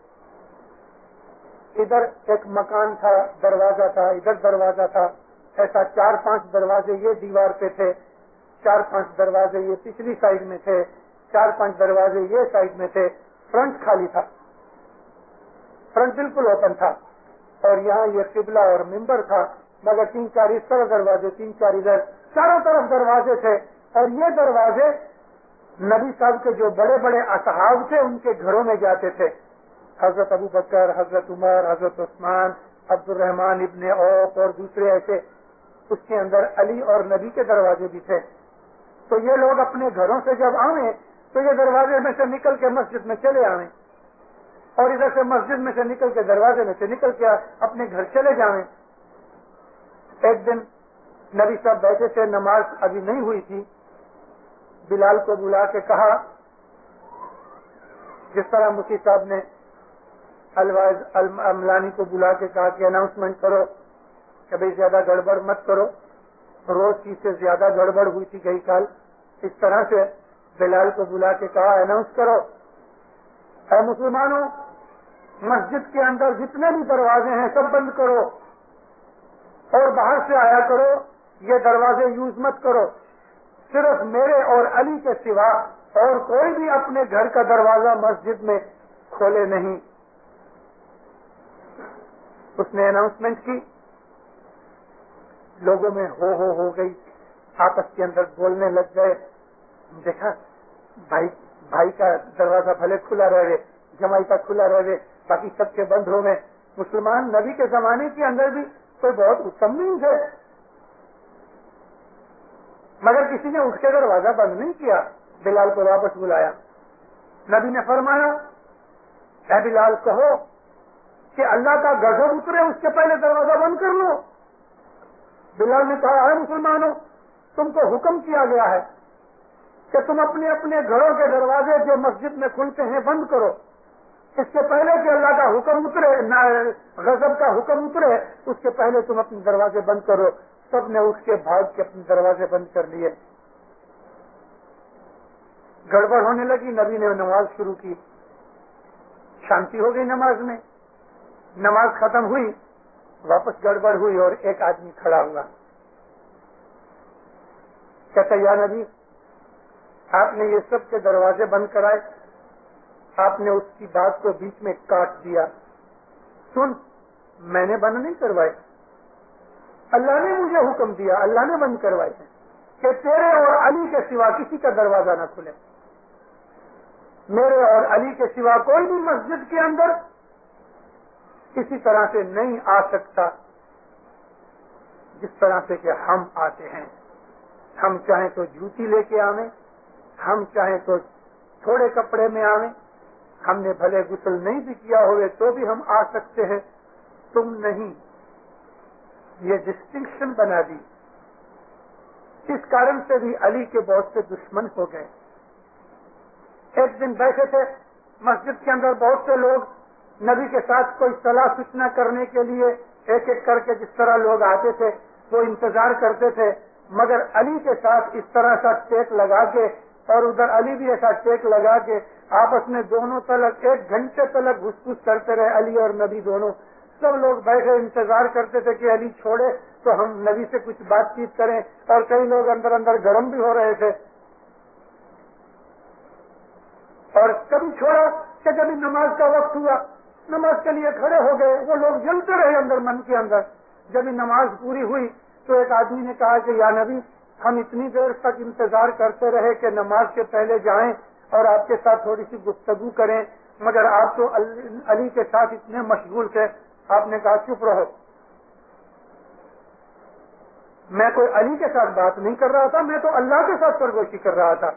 ادھر ایک مکان تھا، دروازہ تھا، ادھر دروازہ تھا، ایسا 4-5 دروازے یہ دیوار پہ تھے، 4-5 دروازے یہ پچھلی سائڈ میں تھے، 4-5 دروازے یہ سائڈ میں تھے. فرنٹ خالی تھا، فرنٹ بالکل اوپن تھا، اور یہاں یہ قبلہ اور ممبر تھا، مگر 3-4 اس طرح دروازے، 3-4 ادھر، چاروں طرف دروازے تھے. اور یہ دروازے نبی صاحب کے جو بڑے بڑے اصحاب تھے ان کے گھروں میں جاتے تھے. حضرت ابو بکر، حضرت عمر، حضرت عثمان، عبد الرحمان ابن عوف اور دوسرے ایسے. اس کے اندر علی اور نبی کے دروازے بھی تھے. تو یہ لوگ اپنے گھروں سے جب آئیں تو یہ دروازے میں سے نکل کے مسجد میں چلے آئیں اور ادھر سے مسجد میں سے نکل کے دروازے میں سے نکل کے اپنے گھر چلے جائیں. ایک دن نبی صاحب بیٹھے تھے, نماز ابھی نہیں ہوئی تھی. بلال کو بلا کے کہا, جس طرح مفتی صاحب نے الواز الملانی کو بلا کے کہا کہ اناؤنسمنٹ کرو کہ بھائی زیادہ گڑبڑ مت کرو, روز کی سے زیادہ گڑبڑ ہوئی تھی گئی سال, اس طرح سے بلال کو بلا کے کہا اناؤنس کرو, اے مسلمانوں مسجد کے اندر جتنے بھی دروازے ہیں سب بند کرو اور باہر سے آیا کرو, یہ دروازے یوز مت کرو, صرف میرے اور علی کے سوا اور کوئی بھی اپنے گھر کا دروازہ مسجد میں کھولے نہیں. اس نے اناؤنسمنٹ کی, لوگوں میں ہو گئی, آپس کے اندر بولنے لگ گئے. دیکھا بھائی کا دروازہ بھلے کھلا رہے, جمائی کا کھلا رہے, باقی سب کے بند ہو گئے. مسلمان نبی کے زمانے کے اندر بھی کوئی بہت اتم نہیں تھے, مگر کسی نے اٹھ کے دروازہ بند نہیں کیا. بلال کو واپس بلایا. نبی نے فرمایا, اے بلال کہو کہ اللہ کا غضب اترے اس کے پہلے دروازہ بند کر لو. بلال نے کہا, اے مسلمانوں تم کو حکم کیا گیا ہے کہ تم اپنے اپنے گھروں کے دروازے جو مسجد میں کھلتے ہیں بند کرو, اس سے پہلے کہ اللہ کا حکم اترے, غضب کا حکم اترے, اس سے پہلے تم اپنے دروازے بند کرو. سب نے اٹھ کے بھاگ کے اپنے دروازے بند کر لیے. گڑبڑ ہونے لگی. نبی نے نماز شروع کی, شانتی ہو گئی نماز میں. نماز ختم ہوئی, واپس گڑبڑ ہوئی اور ایک آدمی کھڑا ہوا. کہتا, یا نبی آپ نے یہ سب کے دروازے بند کرائے, آپ نے اس کی بات کو بیچ میں کاٹ دیا. سن, میں نے بند نہیں کروائے, اللہ نے مجھے حکم دیا, اللہ نے بند کروائے ہیں کہ تیرے اور علی کے سوا کسی کا دروازہ نہ کھلے. میرے اور علی کے سوا کوئی بھی مسجد کے اندر کسی طرح سے نہیں آ سکتا جس طرح سے کہ ہم آتے ہیں. ہم چاہیں تو جوتی لے کے آویں, ہم چاہیں تو تھوڑے کپڑے میں آویں, ہم نے بھلے غسل نہیں بھی کیا ہوئے تو بھی ہم آ سکتے ہیں, تم نہیں. یہ ڈسٹنکشن بنا دی. اس کارن سے بھی علی کے بہت سے دشمن ہو گئے. ایک دن بیٹھے تھے مسجد کے اندر بہت سے لوگ, نبی کے ساتھ کوئی صلاح فتنہ کرنے کے لیے ایک ایک کر کے جس طرح لوگ آتے تھے وہ انتظار کرتے تھے, مگر علی کے ساتھ اس طرح سا ٹیک لگا کے اور ادھر علی بھی ایسا ٹیک لگا کے آپس میں دونوں تلک 1 گھنٹے تلک گھس پھس کرتے رہے, علی اور نبی دونوں. سب لوگ بیٹھے انتظار کرتے تھے کہ علی چھوڑے تو ہم نبی سے کچھ بات چیت کریں, اور کئی لوگ اندر اندر گرم بھی ہو رہے تھے. اور کبھی چھوڑا کہ کبھی نماز کا وقت ہوا, نماز کے لیے کھڑے ہو گئے, وہ لوگ جلتے رہے اندر من کے اندر. جب نماز پوری ہوئی تو ایک آدمی نے کہا کہ یا نبی ہم اتنی دیر تک انتظار کرتے رہے کہ نماز سے پہلے جائیں اور آپ کے ساتھ تھوڑی سی گفتگو کریں, مگر آپ تو علی کے ساتھ اتنے مشغول تھے. آپ نے کہا چپ رہو, میں کوئی علی کے ساتھ بات نہیں کر رہا تھا, میں تو اللہ کے ساتھ سرگوشی کر رہا تھا.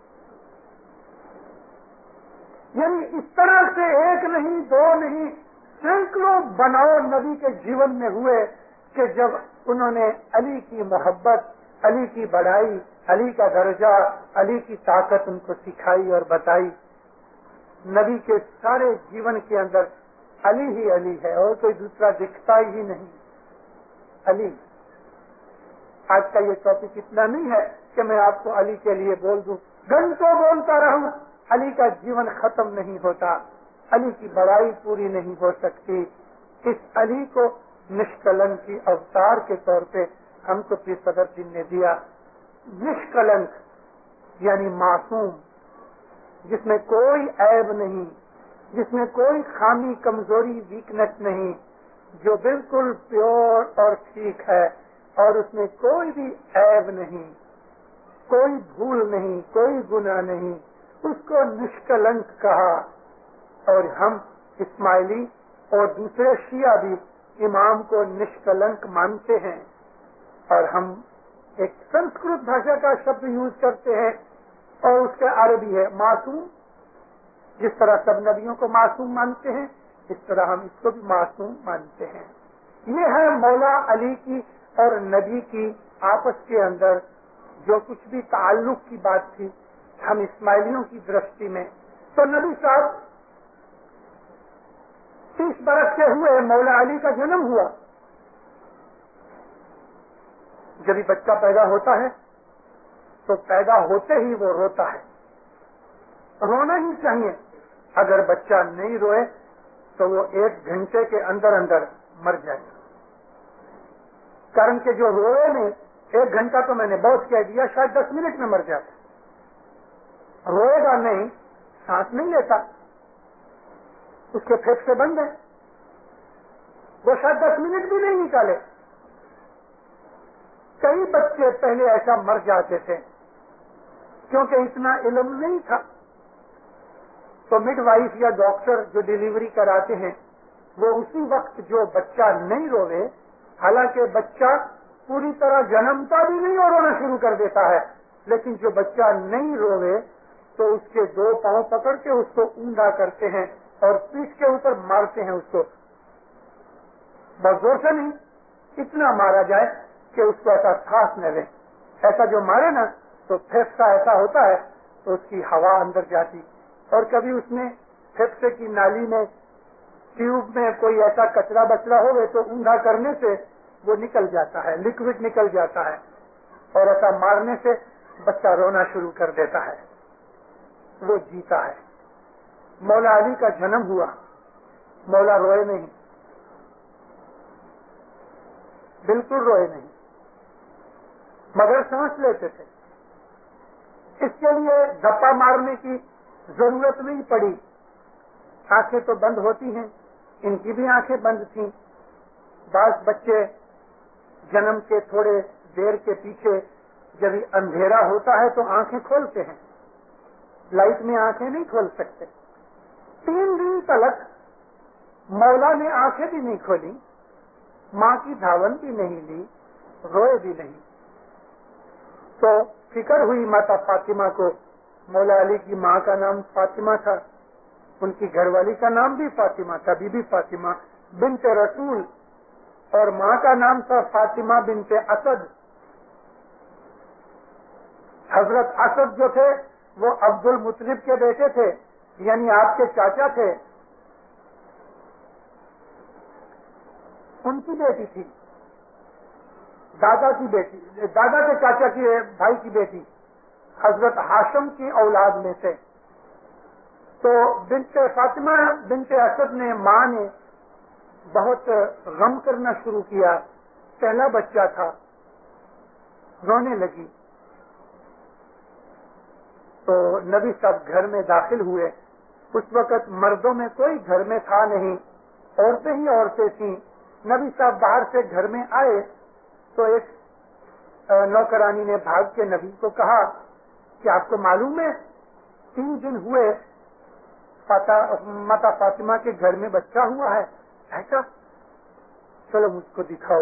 یعنی اس طرح سے ایک نہیں, 2 نہیں, سینکڑوں بناؤ نبی کے جیون میں ہوئے کہ جب انہوں نے علی کی محبت, علی کی بڑائی, علی کا درجہ, علی کی طاقت ان کو سکھائی اور بتائی. نبی کے سارے جیون کے اندر علی ہی علی ہے اور کوئی دوسرا دکھتا ہی نہیں. علی. آج کا یہ ٹاپک اتنا نہیں ہے کہ میں آپ کو علی کے لیے بول دوں, گھنٹوں بولتا رہوں. علی کا جیون ختم نہیں ہوتا, علی کی بڑائی پوری نہیں ہو سکتی. اس علی کو نشکلنک کی اوتار کے طور پہ ہم کو پیر صدر جن نے دیا. نشکلنک یعنی معصوم, جس میں کوئی عیب نہیں, جس میں کوئی خامی, کمزوری, ویکنس نہیں, جو بالکل پیور اور ٹھیک ہے اور اس میں کوئی بھی عیب نہیں, کوئی بھول نہیں, کوئی گناہ نہیں, اس کو نشکلنک کہا. اور ہم اسماعیلی اور دوسرے شیعہ بھی امام کو نشکلنک مانتے ہیں, اور ہم ایک سنسکرت بھاشا کا شبد یوز کرتے ہیں اور اس کا عربی ہے معصوم. جس طرح سب نبیوں کو معصوم مانتے ہیں اس طرح ہم اس کو بھی معصوم مانتے ہیں. یہ ہے مولا علی کی اور نبی کی آپس کے اندر جو کچھ بھی تعلق کی بات تھی. ہم اسماعیلیوں کی درشٹی میں تو نبی صاحب 30 برس کے ہوئے مولا علی کا جنم ہوا. جب بچہ پیدا ہوتا ہے تو پیدا ہوتے ہی وہ روتا ہے. رونا ہی چاہیے. اگر بچہ نہیں روئے تو وہ 1 گھنٹے کے اندر اندر مر جائے گا. کارن کہ جو روئے نہیں 1 گھنٹہ تو میں نے بہت کہہ دیا, شاید 10 منٹ میں مر جاتا. روئے گا نہیں, سانس نہیں لیتا, اس کے پھیپھڑے بند ہیں, وہ شاید 10 منٹ بھی نہیں نکالے. کئی بچے پہلے ایسا مر جاتے تھے کیونکہ اتنا علم نہیں تھا. تو مڈ وائف یا ڈاکٹر جو ڈیلیوری کراتے ہیں وہ اسی وقت جو بچہ نہیں روے, حالانکہ بچہ پوری طرح جنمتا بھی نہیں اور رونا شروع کر دیتا ہے, لیکن جو بچہ نہیں روے تو اس کے 2 پاؤں پکڑ کے اس کو اوندا کرتے ہیں اور پیٹھ کے اوپر مارتے ہیں. اس کو بہت زور سے نہیں, اتنا مارا جائے کہ اس کو ایسا سانس نہ لے. ایسا جو مارے نا تو پھیپھڑا ایسا ہوتا ہے تو اس کی ہوا اندر جاتی, اور کبھی اس میں پھیپھڑے کی نالی میں ٹیوب میں کوئی ایسا کچرا بچڑا ہو گئے تو اوندا کرنے سے وہ نکل جاتا ہے, لکوڈ نکل جاتا ہے, اور ایسا مارنے سے بچہ رونا شروع کر دیتا ہے. وہ جیتا ہے. مولا علی کا جنم ہوا, مولا روئے نہیں, بالکل روئے نہیں, مگر سانس لیتے تھے. اس کے لیے دپا مارنے کی ضرورت نہیں پڑی. آنکھیں تو بند ہوتی ہیں, ان کی بھی آنکھیں بند تھیں. بعض بچے جنم کے تھوڑے دیر کے پیچھے جب اندھیرا ہوتا ہے تو آنکھیں کھولتے ہیں, لائٹ میں آنکھیں نہیں کھول سکتے. 3 دن تک مولا نے آنکھیں بھی نہیں کھولی, ماں کی دھاون بھی نہیں لی, روئے بھی نہیں. تو فکر ہوئی ماتا فاطمہ کو. مولا علی کی ماں کا نام فاطمہ تھا, ان کی گھر والی کا نام بھی فاطمہ تھا, بی بی فاطمہ بنت رسول, اور ماں کا نام تھا فاطمہ بنت اسد. حضرت اسد جو تھے وہ عبد المطلب کے بیٹے تھے, یعنی آپ کے چاچا تھے. ان کی بیٹی تھی, دادا کی بیٹی, دادا کے چاچا کی بھائی کی بیٹی, حضرت ہاشم کی اولاد میں سے. تو بنت فاطمہ بنت اسد نے ماں نے بہت غم کرنا شروع کیا. پہلا بچہ تھا, رونے لگی. تو نبی صاحب گھر میں داخل ہوئے. اس وقت مردوں میں کوئی گھر میں تھا نہیں, عورتیں ہی عورتیں تھیں. نبی صاحب باہر سے گھر میں آئے تو ایک نوکرانی نے بھاگ کے نبی کو کہا کہ آپ کو معلوم ہے 3 دن ہوئے ماتا فاطمہ کے گھر میں بچہ ہوا ہے. ایسا, چلو مجھ کو دکھاؤ.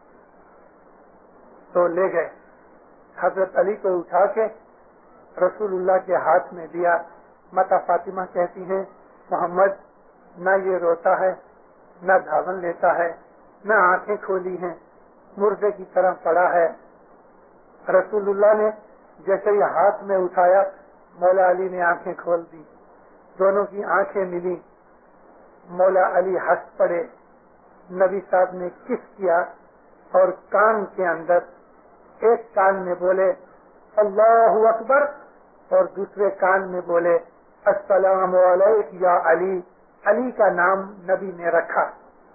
تو لے گئے, حضرت علی کو اٹھا کے رسول اللہ کے ہاتھ میں دیا. ماتا فاطمہ کہتی ہیں محمد نہ یہ روتا ہے, نہ دھاون لیتا ہے, نہ آنکھیں کھولی ہیں, مردے کی طرح پڑا ہے. رسول اللہ نے جیسے ہی ہاتھ میں اٹھایا مولا علی نے آنکھیں کھول دی, دونوں کی آنکھیں ملی. مولا علی ہنس پڑے. نبی صاحب نے کس کیا اور کان کے اندر, ایک کان میں بولے اللہ اکبر اور دوسرے کان میں بولے السلام علیک یا علی. علی کا نام نبی نے رکھا.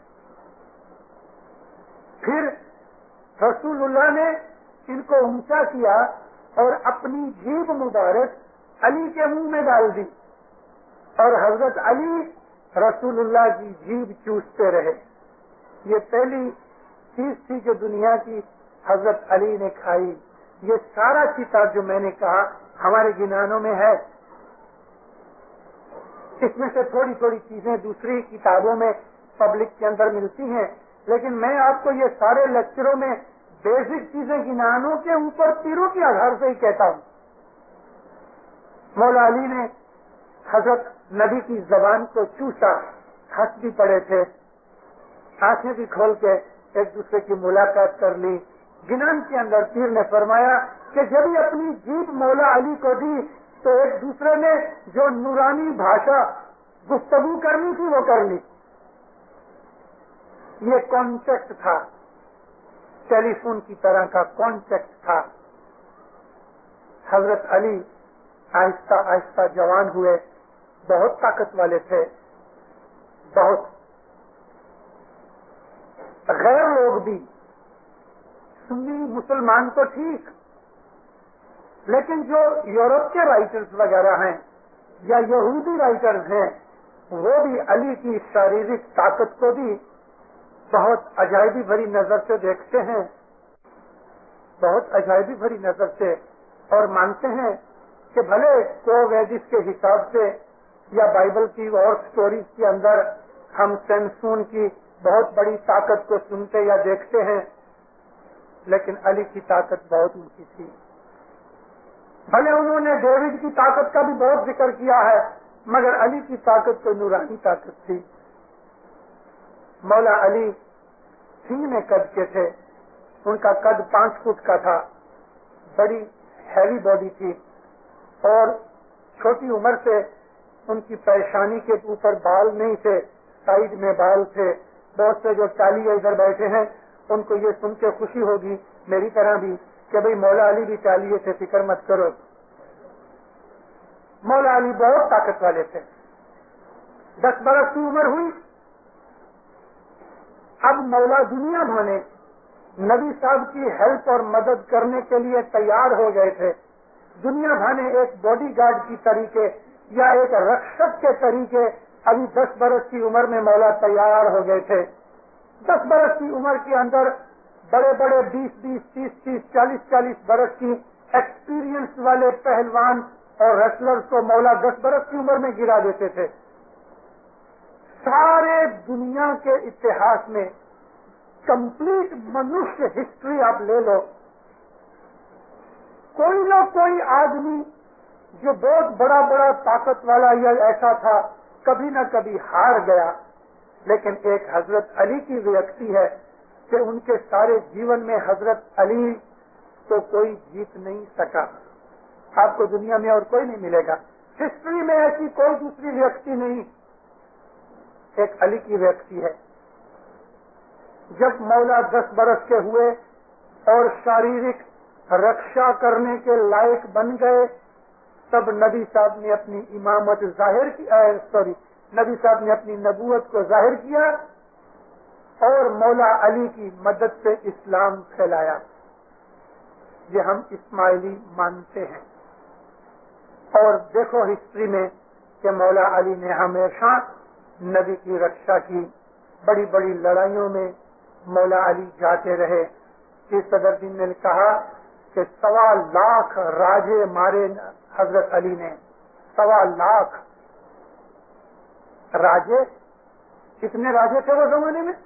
پھر رسول اللہ نے ان کو اونچا کیا اور اپنی جیب مبارک علی کے منہ میں ڈال دی, اور حضرت علی رسول اللہ کی جیب چوستے رہے. یہ پہلی چیز تھی جو دنیا کی حضرت علی نے کھائی. یہ سارا کتاب جو میں نے کہا ہمارے گنانوں میں ہے. اس میں سے تھوڑی تھوڑی چیزیں دوسری کتابوں میں پبلک کے اندر ملتی ہیں, لیکن میں آپ کو یہ سارے لیکچروں میں بیسک چیزیں گنانوں کے اوپر تیروں کے آدھار سے ہی کہتا ہوں. مولا علی نے حضرت نبی کی زبان کو چوسا، ہنس بھی پڑے تھے، آنکھیں بھی کھول کے ایک دوسرے کی ملاقات کر لی۔ جنان کے اندر پیر نے فرمایا کہ جب ہی اپنی جیت مولا علی کو دی تو ایک دوسرے نے جو نورانی بھاشا گفتگو کرنی تھی وہ کر لی۔ یہ کانٹیکٹ تھا، ٹیلی فون کی طرح کا کانٹیکٹ تھا۔ حضرت علی آہستہ آہستہ جوان ہوئے، بہت طاقت والے تھے، بہت غیر لوگ بھی، سنی مسلمان تو ٹھیک، لیکن جو یورپ کے رائٹرز وغیرہ ہیں یا یہودی رائٹرز ہیں وہ بھی علی کی شاریرک طاقت کو بھی بہت عجائبی بھری نظر سے دیکھتے ہیں، بہت عجائبی بھری نظر سے، اور مانتے ہیں کہ بھلے کو ویدس کے حساب سے یا بائبل کی اور سٹوریز کے اندر ہم سیمسون کی بہت بڑی طاقت کو سنتے یا دیکھتے ہیں، لیکن علی کی طاقت بہت اونچی تھی۔ بھلے انہوں نے ڈیوڈ کی طاقت کا بھی بہت ذکر کیا ہے، مگر علی کی طاقت تو نورانی طاقت تھی۔ مولا علی سینے قد کے تھے، ان کا قد 5 فٹ کا تھا، بڑی ہیوی باڈی تھی، اور چھوٹی عمر سے ان کی پیشانی کے اوپر بال نہیں تھے، سائڈ میں بال تھے۔ بہت سے جو چالیے ادھر بیٹھے ہیں ان کو یہ سن کے خوشی ہوگی میری طرح بھی کہ بھئی مولا علی بھی چالیے سے، فکر مت کرو۔ مولا علی بہت طاقت والے تھے۔ 10 برس کی عمر ہوئی، اب مولا دنیا بھانے نبی صاحب کی ہیلپ اور مدد کرنے کے لیے تیار ہو گئے تھے۔ دنیا بھانے ایک باڈی گارڈ کی طریقے یا ایک رکشک کے طریقے ابھی 10 برس کی عمر میں مولا تیار ہو گئے تھے۔ 10 برس کی عمر کے اندر بڑے بڑے 20-20, 30-30, 40-40 برس کی ایکسپیرینس والے پہلوان اور ریسلرز کو مولا 10 برس کی عمر میں گرا دیتے تھے۔ سارے دنیا کے اتہاس میں کمپلیٹ منوشیہ ہسٹری آپ لے لو، کوئی نہ کوئی آدمی جو بہت بڑا بڑا طاقت والا یا ایسا تھا کبھی نہ کبھی ہار گیا، لیکن ایک حضرت علی کی ریاکتی ہے کہ ان کے سارے جیون میں حضرت علی تو کوئی جیت نہیں سکا۔ آپ کو دنیا میں اور کوئی نہیں ملے گا، ہسٹری میں ایسی کوئی دوسری ریاکتی نہیں، ایک علی کی ریاکتی ہے۔ جب مولا 10 برس کے ہوئے اور شاریرک رکشا کرنے کے لائق بن گئے، تب نبی صاحب نے اپنی امامت ظاہر کی، نبی صاحب نے اپنی نبوت کو ظاہر کیا اور مولا علی کی مدد سے اسلام پھیلایا۔ یہ ہم اسماعیلی مانتے ہیں، اور دیکھو ہسٹری میں کہ مولا علی نے ہمیشہ نبی کی رکشا کی، بڑی بڑی لڑائیوں میں مولا علی جاتے رہے۔ صدر دین نے کہا کہ 1.25 لاکھ راجے مارے حضرت علی نے، 1.25 لاکھ راجے۔ کتنے راجے تھے وہ زمانے میں؟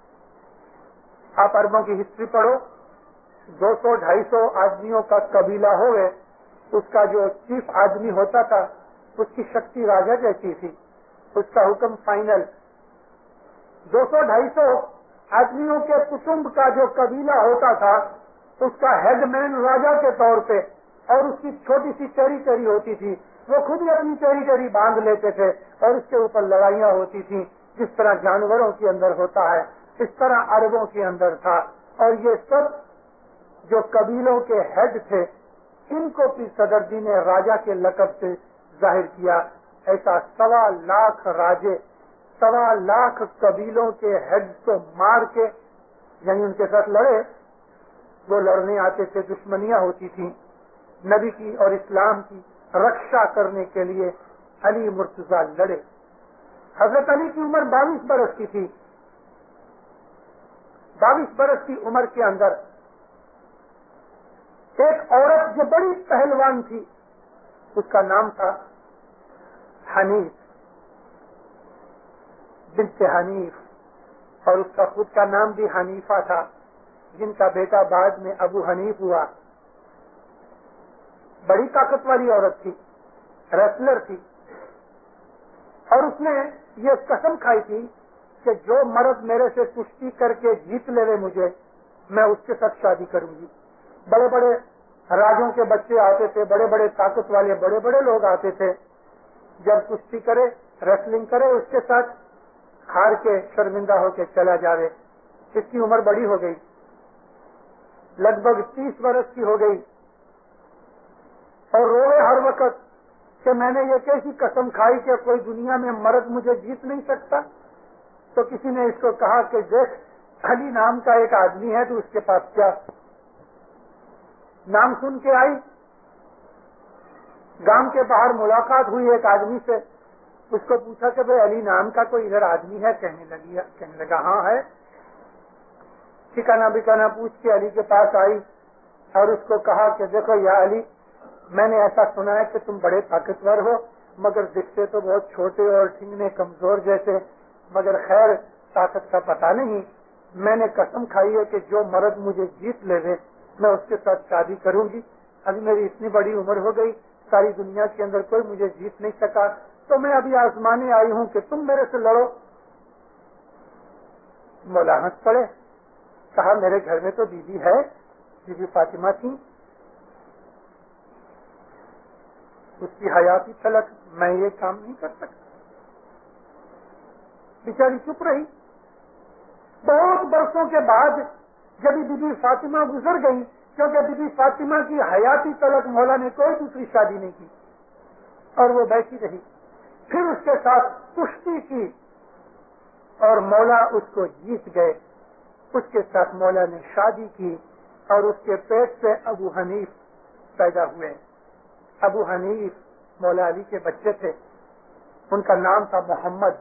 آپ عربوں کی ہسٹری پڑھو، 200-250 آدمیوں کا قبیلہ ہوئے، اس کا جو چیف آدمی ہوتا تھا اس کی شکتی راجا جیسی تھی، اس کا حکم فائنل۔ 200-250 آدمیوں کے کٹمب کا جو قبیلہ ہوتا تھا اس کا ہیڈ مین راجا کے طور پہ، اور اس کی چھوٹی سی ٹیریٹری ہوتی تھی، وہ خود ہی اپنی ٹیریٹری باندھ لیتے تھے اور اس کے اوپر لڑائیاں ہوتی تھیں، جس طرح جانوروں کے اندر ہوتا ہے اس طرح عربوں کے اندر تھا۔ اور یہ سب جو قبیلوں کے ہیڈ تھے ان کو بھی صدر دین نے راجا کے لقب سے ظاہر کیا۔ ایسا 1.25 لاکھ راجے، 1.25 لاکھ قبیلوں کے ہیڈ کو مار کے، یعنی ان کے ساتھ لڑے، وہ لڑنے آتے تھے، دشمنیاں ہوتی تھیں، نبی کی اور اسلام کی رکشا کرنے کے لیے علی مرتضیٰ لڑے۔ حضرت علی کی عمر 22 برس کی تھی۔ 22 برس کی عمر کے اندر ایک عورت جو بڑی پہلوان تھی، اس کا نام تھا حنیف بنت حنیف، اور اس کا خود کا نام بھی حنیفہ تھا، جن کا بیٹا بعد میں ابو حنیف ہوا۔ بڑی طاقت والی عورت تھی، ریسلر تھی اور اس نے یہ قسم کھائی تھی کہ جو مرد میرے سے کشتی کر کے جیت لے مجھے، میں اس کے ساتھ شادی کروں گی۔ بڑے بڑے راجوں کے بچے آتے تھے، بڑے بڑے طاقت والے بڑے بڑے لوگ آتے تھے، جب کشتی کرے ریسلنگ کرے اس کے ساتھ ہار کے شرمندہ ہو کے چلا جاوے۔ اس کی عمر بڑی ہو گئی، لگ بھگ 30 برس کی ہو گئی، اور روئے ہر وقت کہ میں نے یہ کیسی قسم کھائی کہ کوئی دنیا میں مرد مجھے جیت نہیں سکتا۔ تو کسی نے اس کو کہا کہ دیکھ علی نام کا ایک آدمی ہے، تو اس کے پاس کیا نام سن کے آئی، گام کے باہر ملاقات ہوئی ایک آدمی سے، اس کو پوچھا کہ بھائی علی نام کا کوئی ادھر آدمی ہے؟ کہنے لگا ہاں ہے۔ ٹھکانا بکانا پوچھ کے علی کے پاس آئی اور اس کو کہا کہ دیکھو یا علی، میں نے ایسا سنا ہے کہ تم بڑے طاقتور ہو، مگر دکھتے تو بہت چھوٹے اور ٹھنگنے کمزور جیسے، مگر خیر طاقت کا پتہ نہیں۔ میں نے قسم کھائی ہے کہ جو مرد مجھے جیت لے میں اس کے ساتھ شادی کروں گی۔ ابھی میری اتنی بڑی عمر ہو گئی، ساری دنیا کے اندر کوئی مجھے جیت نہیں سکا، تو میں ابھی آزمانے آئی ہوں کہ تم میرے سے لڑو۔ مولا ہنس پڑے، کہا میرے گھر میں تو بیوی ہے، بیوی فاطمہ تھی، اس کی حیاتی تلک میں یہ کام نہیں کر سکتا۔ بیچاری چپ رہی۔ بہت برسوں کے بعد جب بیوی فاطمہ گزر گئی، کیونکہ بیوی فاطمہ کی حیاتی تلک مولا نے کوئی دوسری شادی نہیں کی اور وہ بیٹھی رہی، پھر اس کے ساتھ کشتی کی اور مولا اس کو جیت گئے۔ اس کے ساتھ مولا نے شادی کی اور اس کے پیٹ سے ابو حنیف پیدا ہوئے۔ ابو حنیف مولا علی کے بچے تھے، ان کا نام تھا محمد۔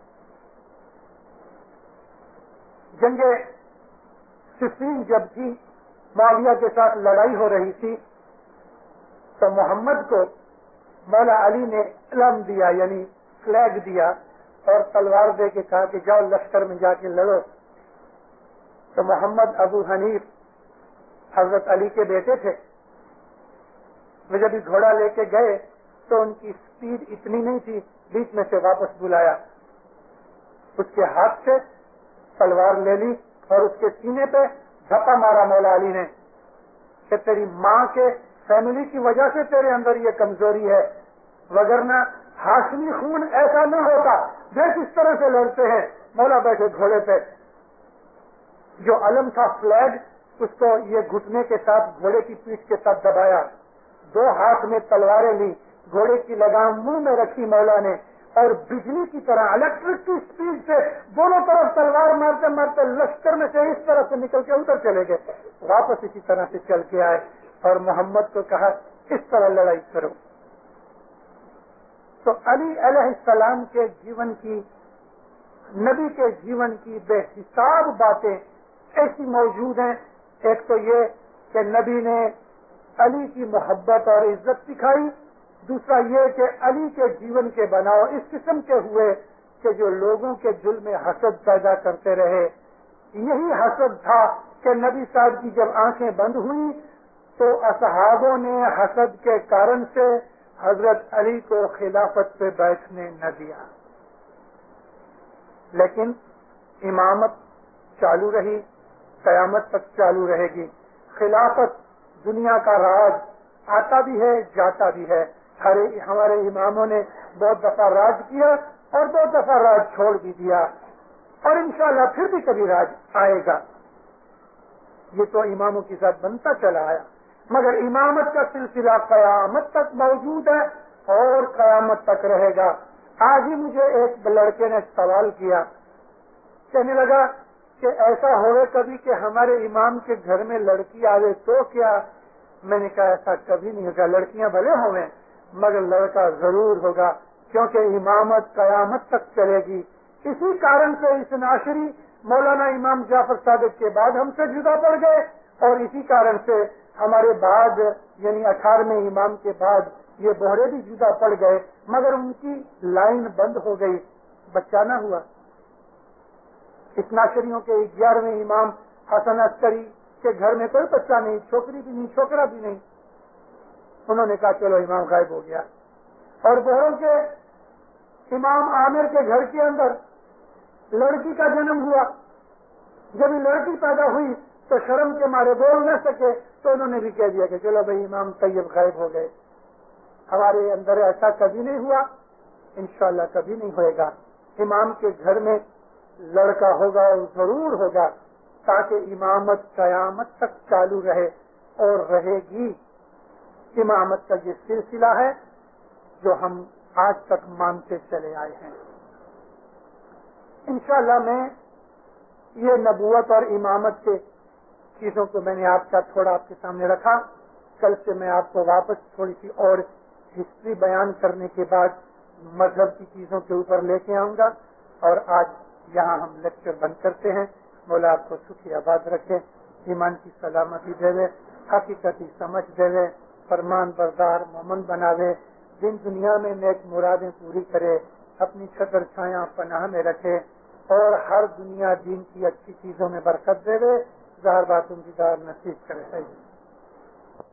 جنگ صفین جب تھی، معاویہ کے ساتھ لڑائی ہو رہی تھی، تو محمد کو مولا علی نے علم دیا، یعنی فلیگ دیا اور تلوار دے کے کہا کہ جاؤ لشکر میں جا کے لڑو۔ تو محمد ابو حنیف حضرت علی کے بیٹے تھے، وہ جب گھوڑا لے کے گئے تو ان کی سپیڈ اتنی نہیں تھی، بیچ میں سے واپس بلایا، اس کے ہاتھ سے تلوار لے لی اور اس کے سینے پہ دھپا مارا مولا علی نے کہ تیری ماں کے فیملی کی وجہ سے تیرے اندر یہ کمزوری ہے، وگرنہ ہاشمی خون ایسا نہ ہوتا۔ دیکھ کس طرح سے لڑتے ہیں۔ مولا بیٹھے گھوڑے پہ، جو علم تھا فلیگ، اس کو یہ گھٹنے کے ساتھ گھوڑے کی پیٹھ کے ساتھ دبایا، دو ہاتھ میں تلواریں لی، گھوڑے کی لگام منہ میں رکھی مولا نے، اور بجلی کی طرح الیکٹرک کی سپیڈ سے دونوں طرف تلوار مارتے مارتے لشکر میں سے اس طرح سے نکل کے ادھر چلے گئے، واپس اسی طرح سے چل کے آئے اور محمد کو کہا اس طرح لڑائی کرو۔ تو علی علیہ السلام کے جیون کی، نبی کے جیون کی بے حساب باتیں ایسی موجود ہیں۔ ایک تو یہ کہ نبی نے علی کی محبت اور عزت سکھائی، دوسرا یہ کہ علی کے جیون کے بناؤ اس قسم کے ہوئے کہ جو لوگوں کے دل میں حسد پیدا کرتے رہے۔ یہی حسد تھا کہ نبی صاحب کی جب آنکھیں بند ہوئی تو اصحابوں نے حسد کے کارن سے حضرت علی کو خلافت پہ بیٹھنے نہ دیا، لیکن امامت چالو رہی، قیامت تک چالو رہے گی۔ خلافت دنیا کا راج آتا بھی ہے جاتا بھی ہے، ہمارے اماموں نے بہت دفعہ راج کیا اور بہت دفعہ راج چھوڑ بھی دیا، اور انشاءاللہ پھر بھی کبھی راج آئے گا۔ یہ تو اماموں کے ساتھ بنتا چلا آیا، مگر امامت کا سلسلہ قیامت تک موجود ہے اور قیامت تک رہے گا۔ آج ہی مجھے ایک لڑکے نے سوال کیا، کہنے لگا کہ ایسا ہوئے کبھی کہ ہمارے امام کے گھر میں لڑکی آوے تو کیا؟ میں نے کہا ایسا کبھی نہیں ہوگا، لڑکیاں بھلے ہوئے مگر لڑکا ضرور ہوگا، کیونکہ امامت قیامت تک چلے گی۔ اسی کارن سے اس ناشری مولانا امام جعفر صادق کے بعد ہم سے جدا پڑ گئے، اور اسی کارن سے ہمارے بعد یعنی 18ویں امام کے بعد یہ بوہرے بھی جدا پڑ گئے، مگر ان کی لائن بند ہو گئی، بچہ نہ ہوا۔ اس ناشریوں کے 11ویں امام حسن عسکری کے گھر میں کوئی بچہ نہیں، چھوکری بھی نہیں، چھوکرا بھی نہیں۔ انہوں نے کہا چلو امام غائب ہو گیا۔ اور بہروں کے امام عامر کے گھر کے اندر لڑکی کا جنم ہوا. جب یہ لڑکی پیدا ہوئی تو شرم کے مارے بول نہ سکے تو انہوں نے بھی کہہ دیا کہ چلو بھائی امام طیب غائب ہو گئے. ہمارے اندر ایسا کبھی نہیں ہوا، انشاءاللہ کبھی نہیں ہوئے گا. امام کے گھر میں لڑکا ہوگا اور ضرور ہوگا، تاکہ امامت قیامت تک چالو رہے اور رہے گی. امامت کا یہ سلسلہ ہے جو ہم آج تک مانتے چلے آئے ہیں. انشاءاللہ میں یہ نبوت اور امامت کے چیزوں کو میں نے آپ کا تھوڑا آپ کے سامنے رکھا. کل سے میں آپ کو واپس تھوڑی سی اور ہسٹری بیان کرنے کے بعد مذہب کی چیزوں کے اوپر لے کے آؤں گا. اور آج یہاں ہم لیکچر بند کرتے ہیں. مولا آپ کو سکھی آباد رکھے، ایمان کی سلامتی دے دے، حقیقتی سمجھ دے دے، فرمان بردار مومن بناوے، دن دنیا میں نیک مرادیں پوری کرے، اپنی چھتر چھایاں پناہ میں رکھے اور ہر دنیا دین کی اچھی چیزوں میں برکت دے دے. ظاہر بات ان کی دار نصیب کرے.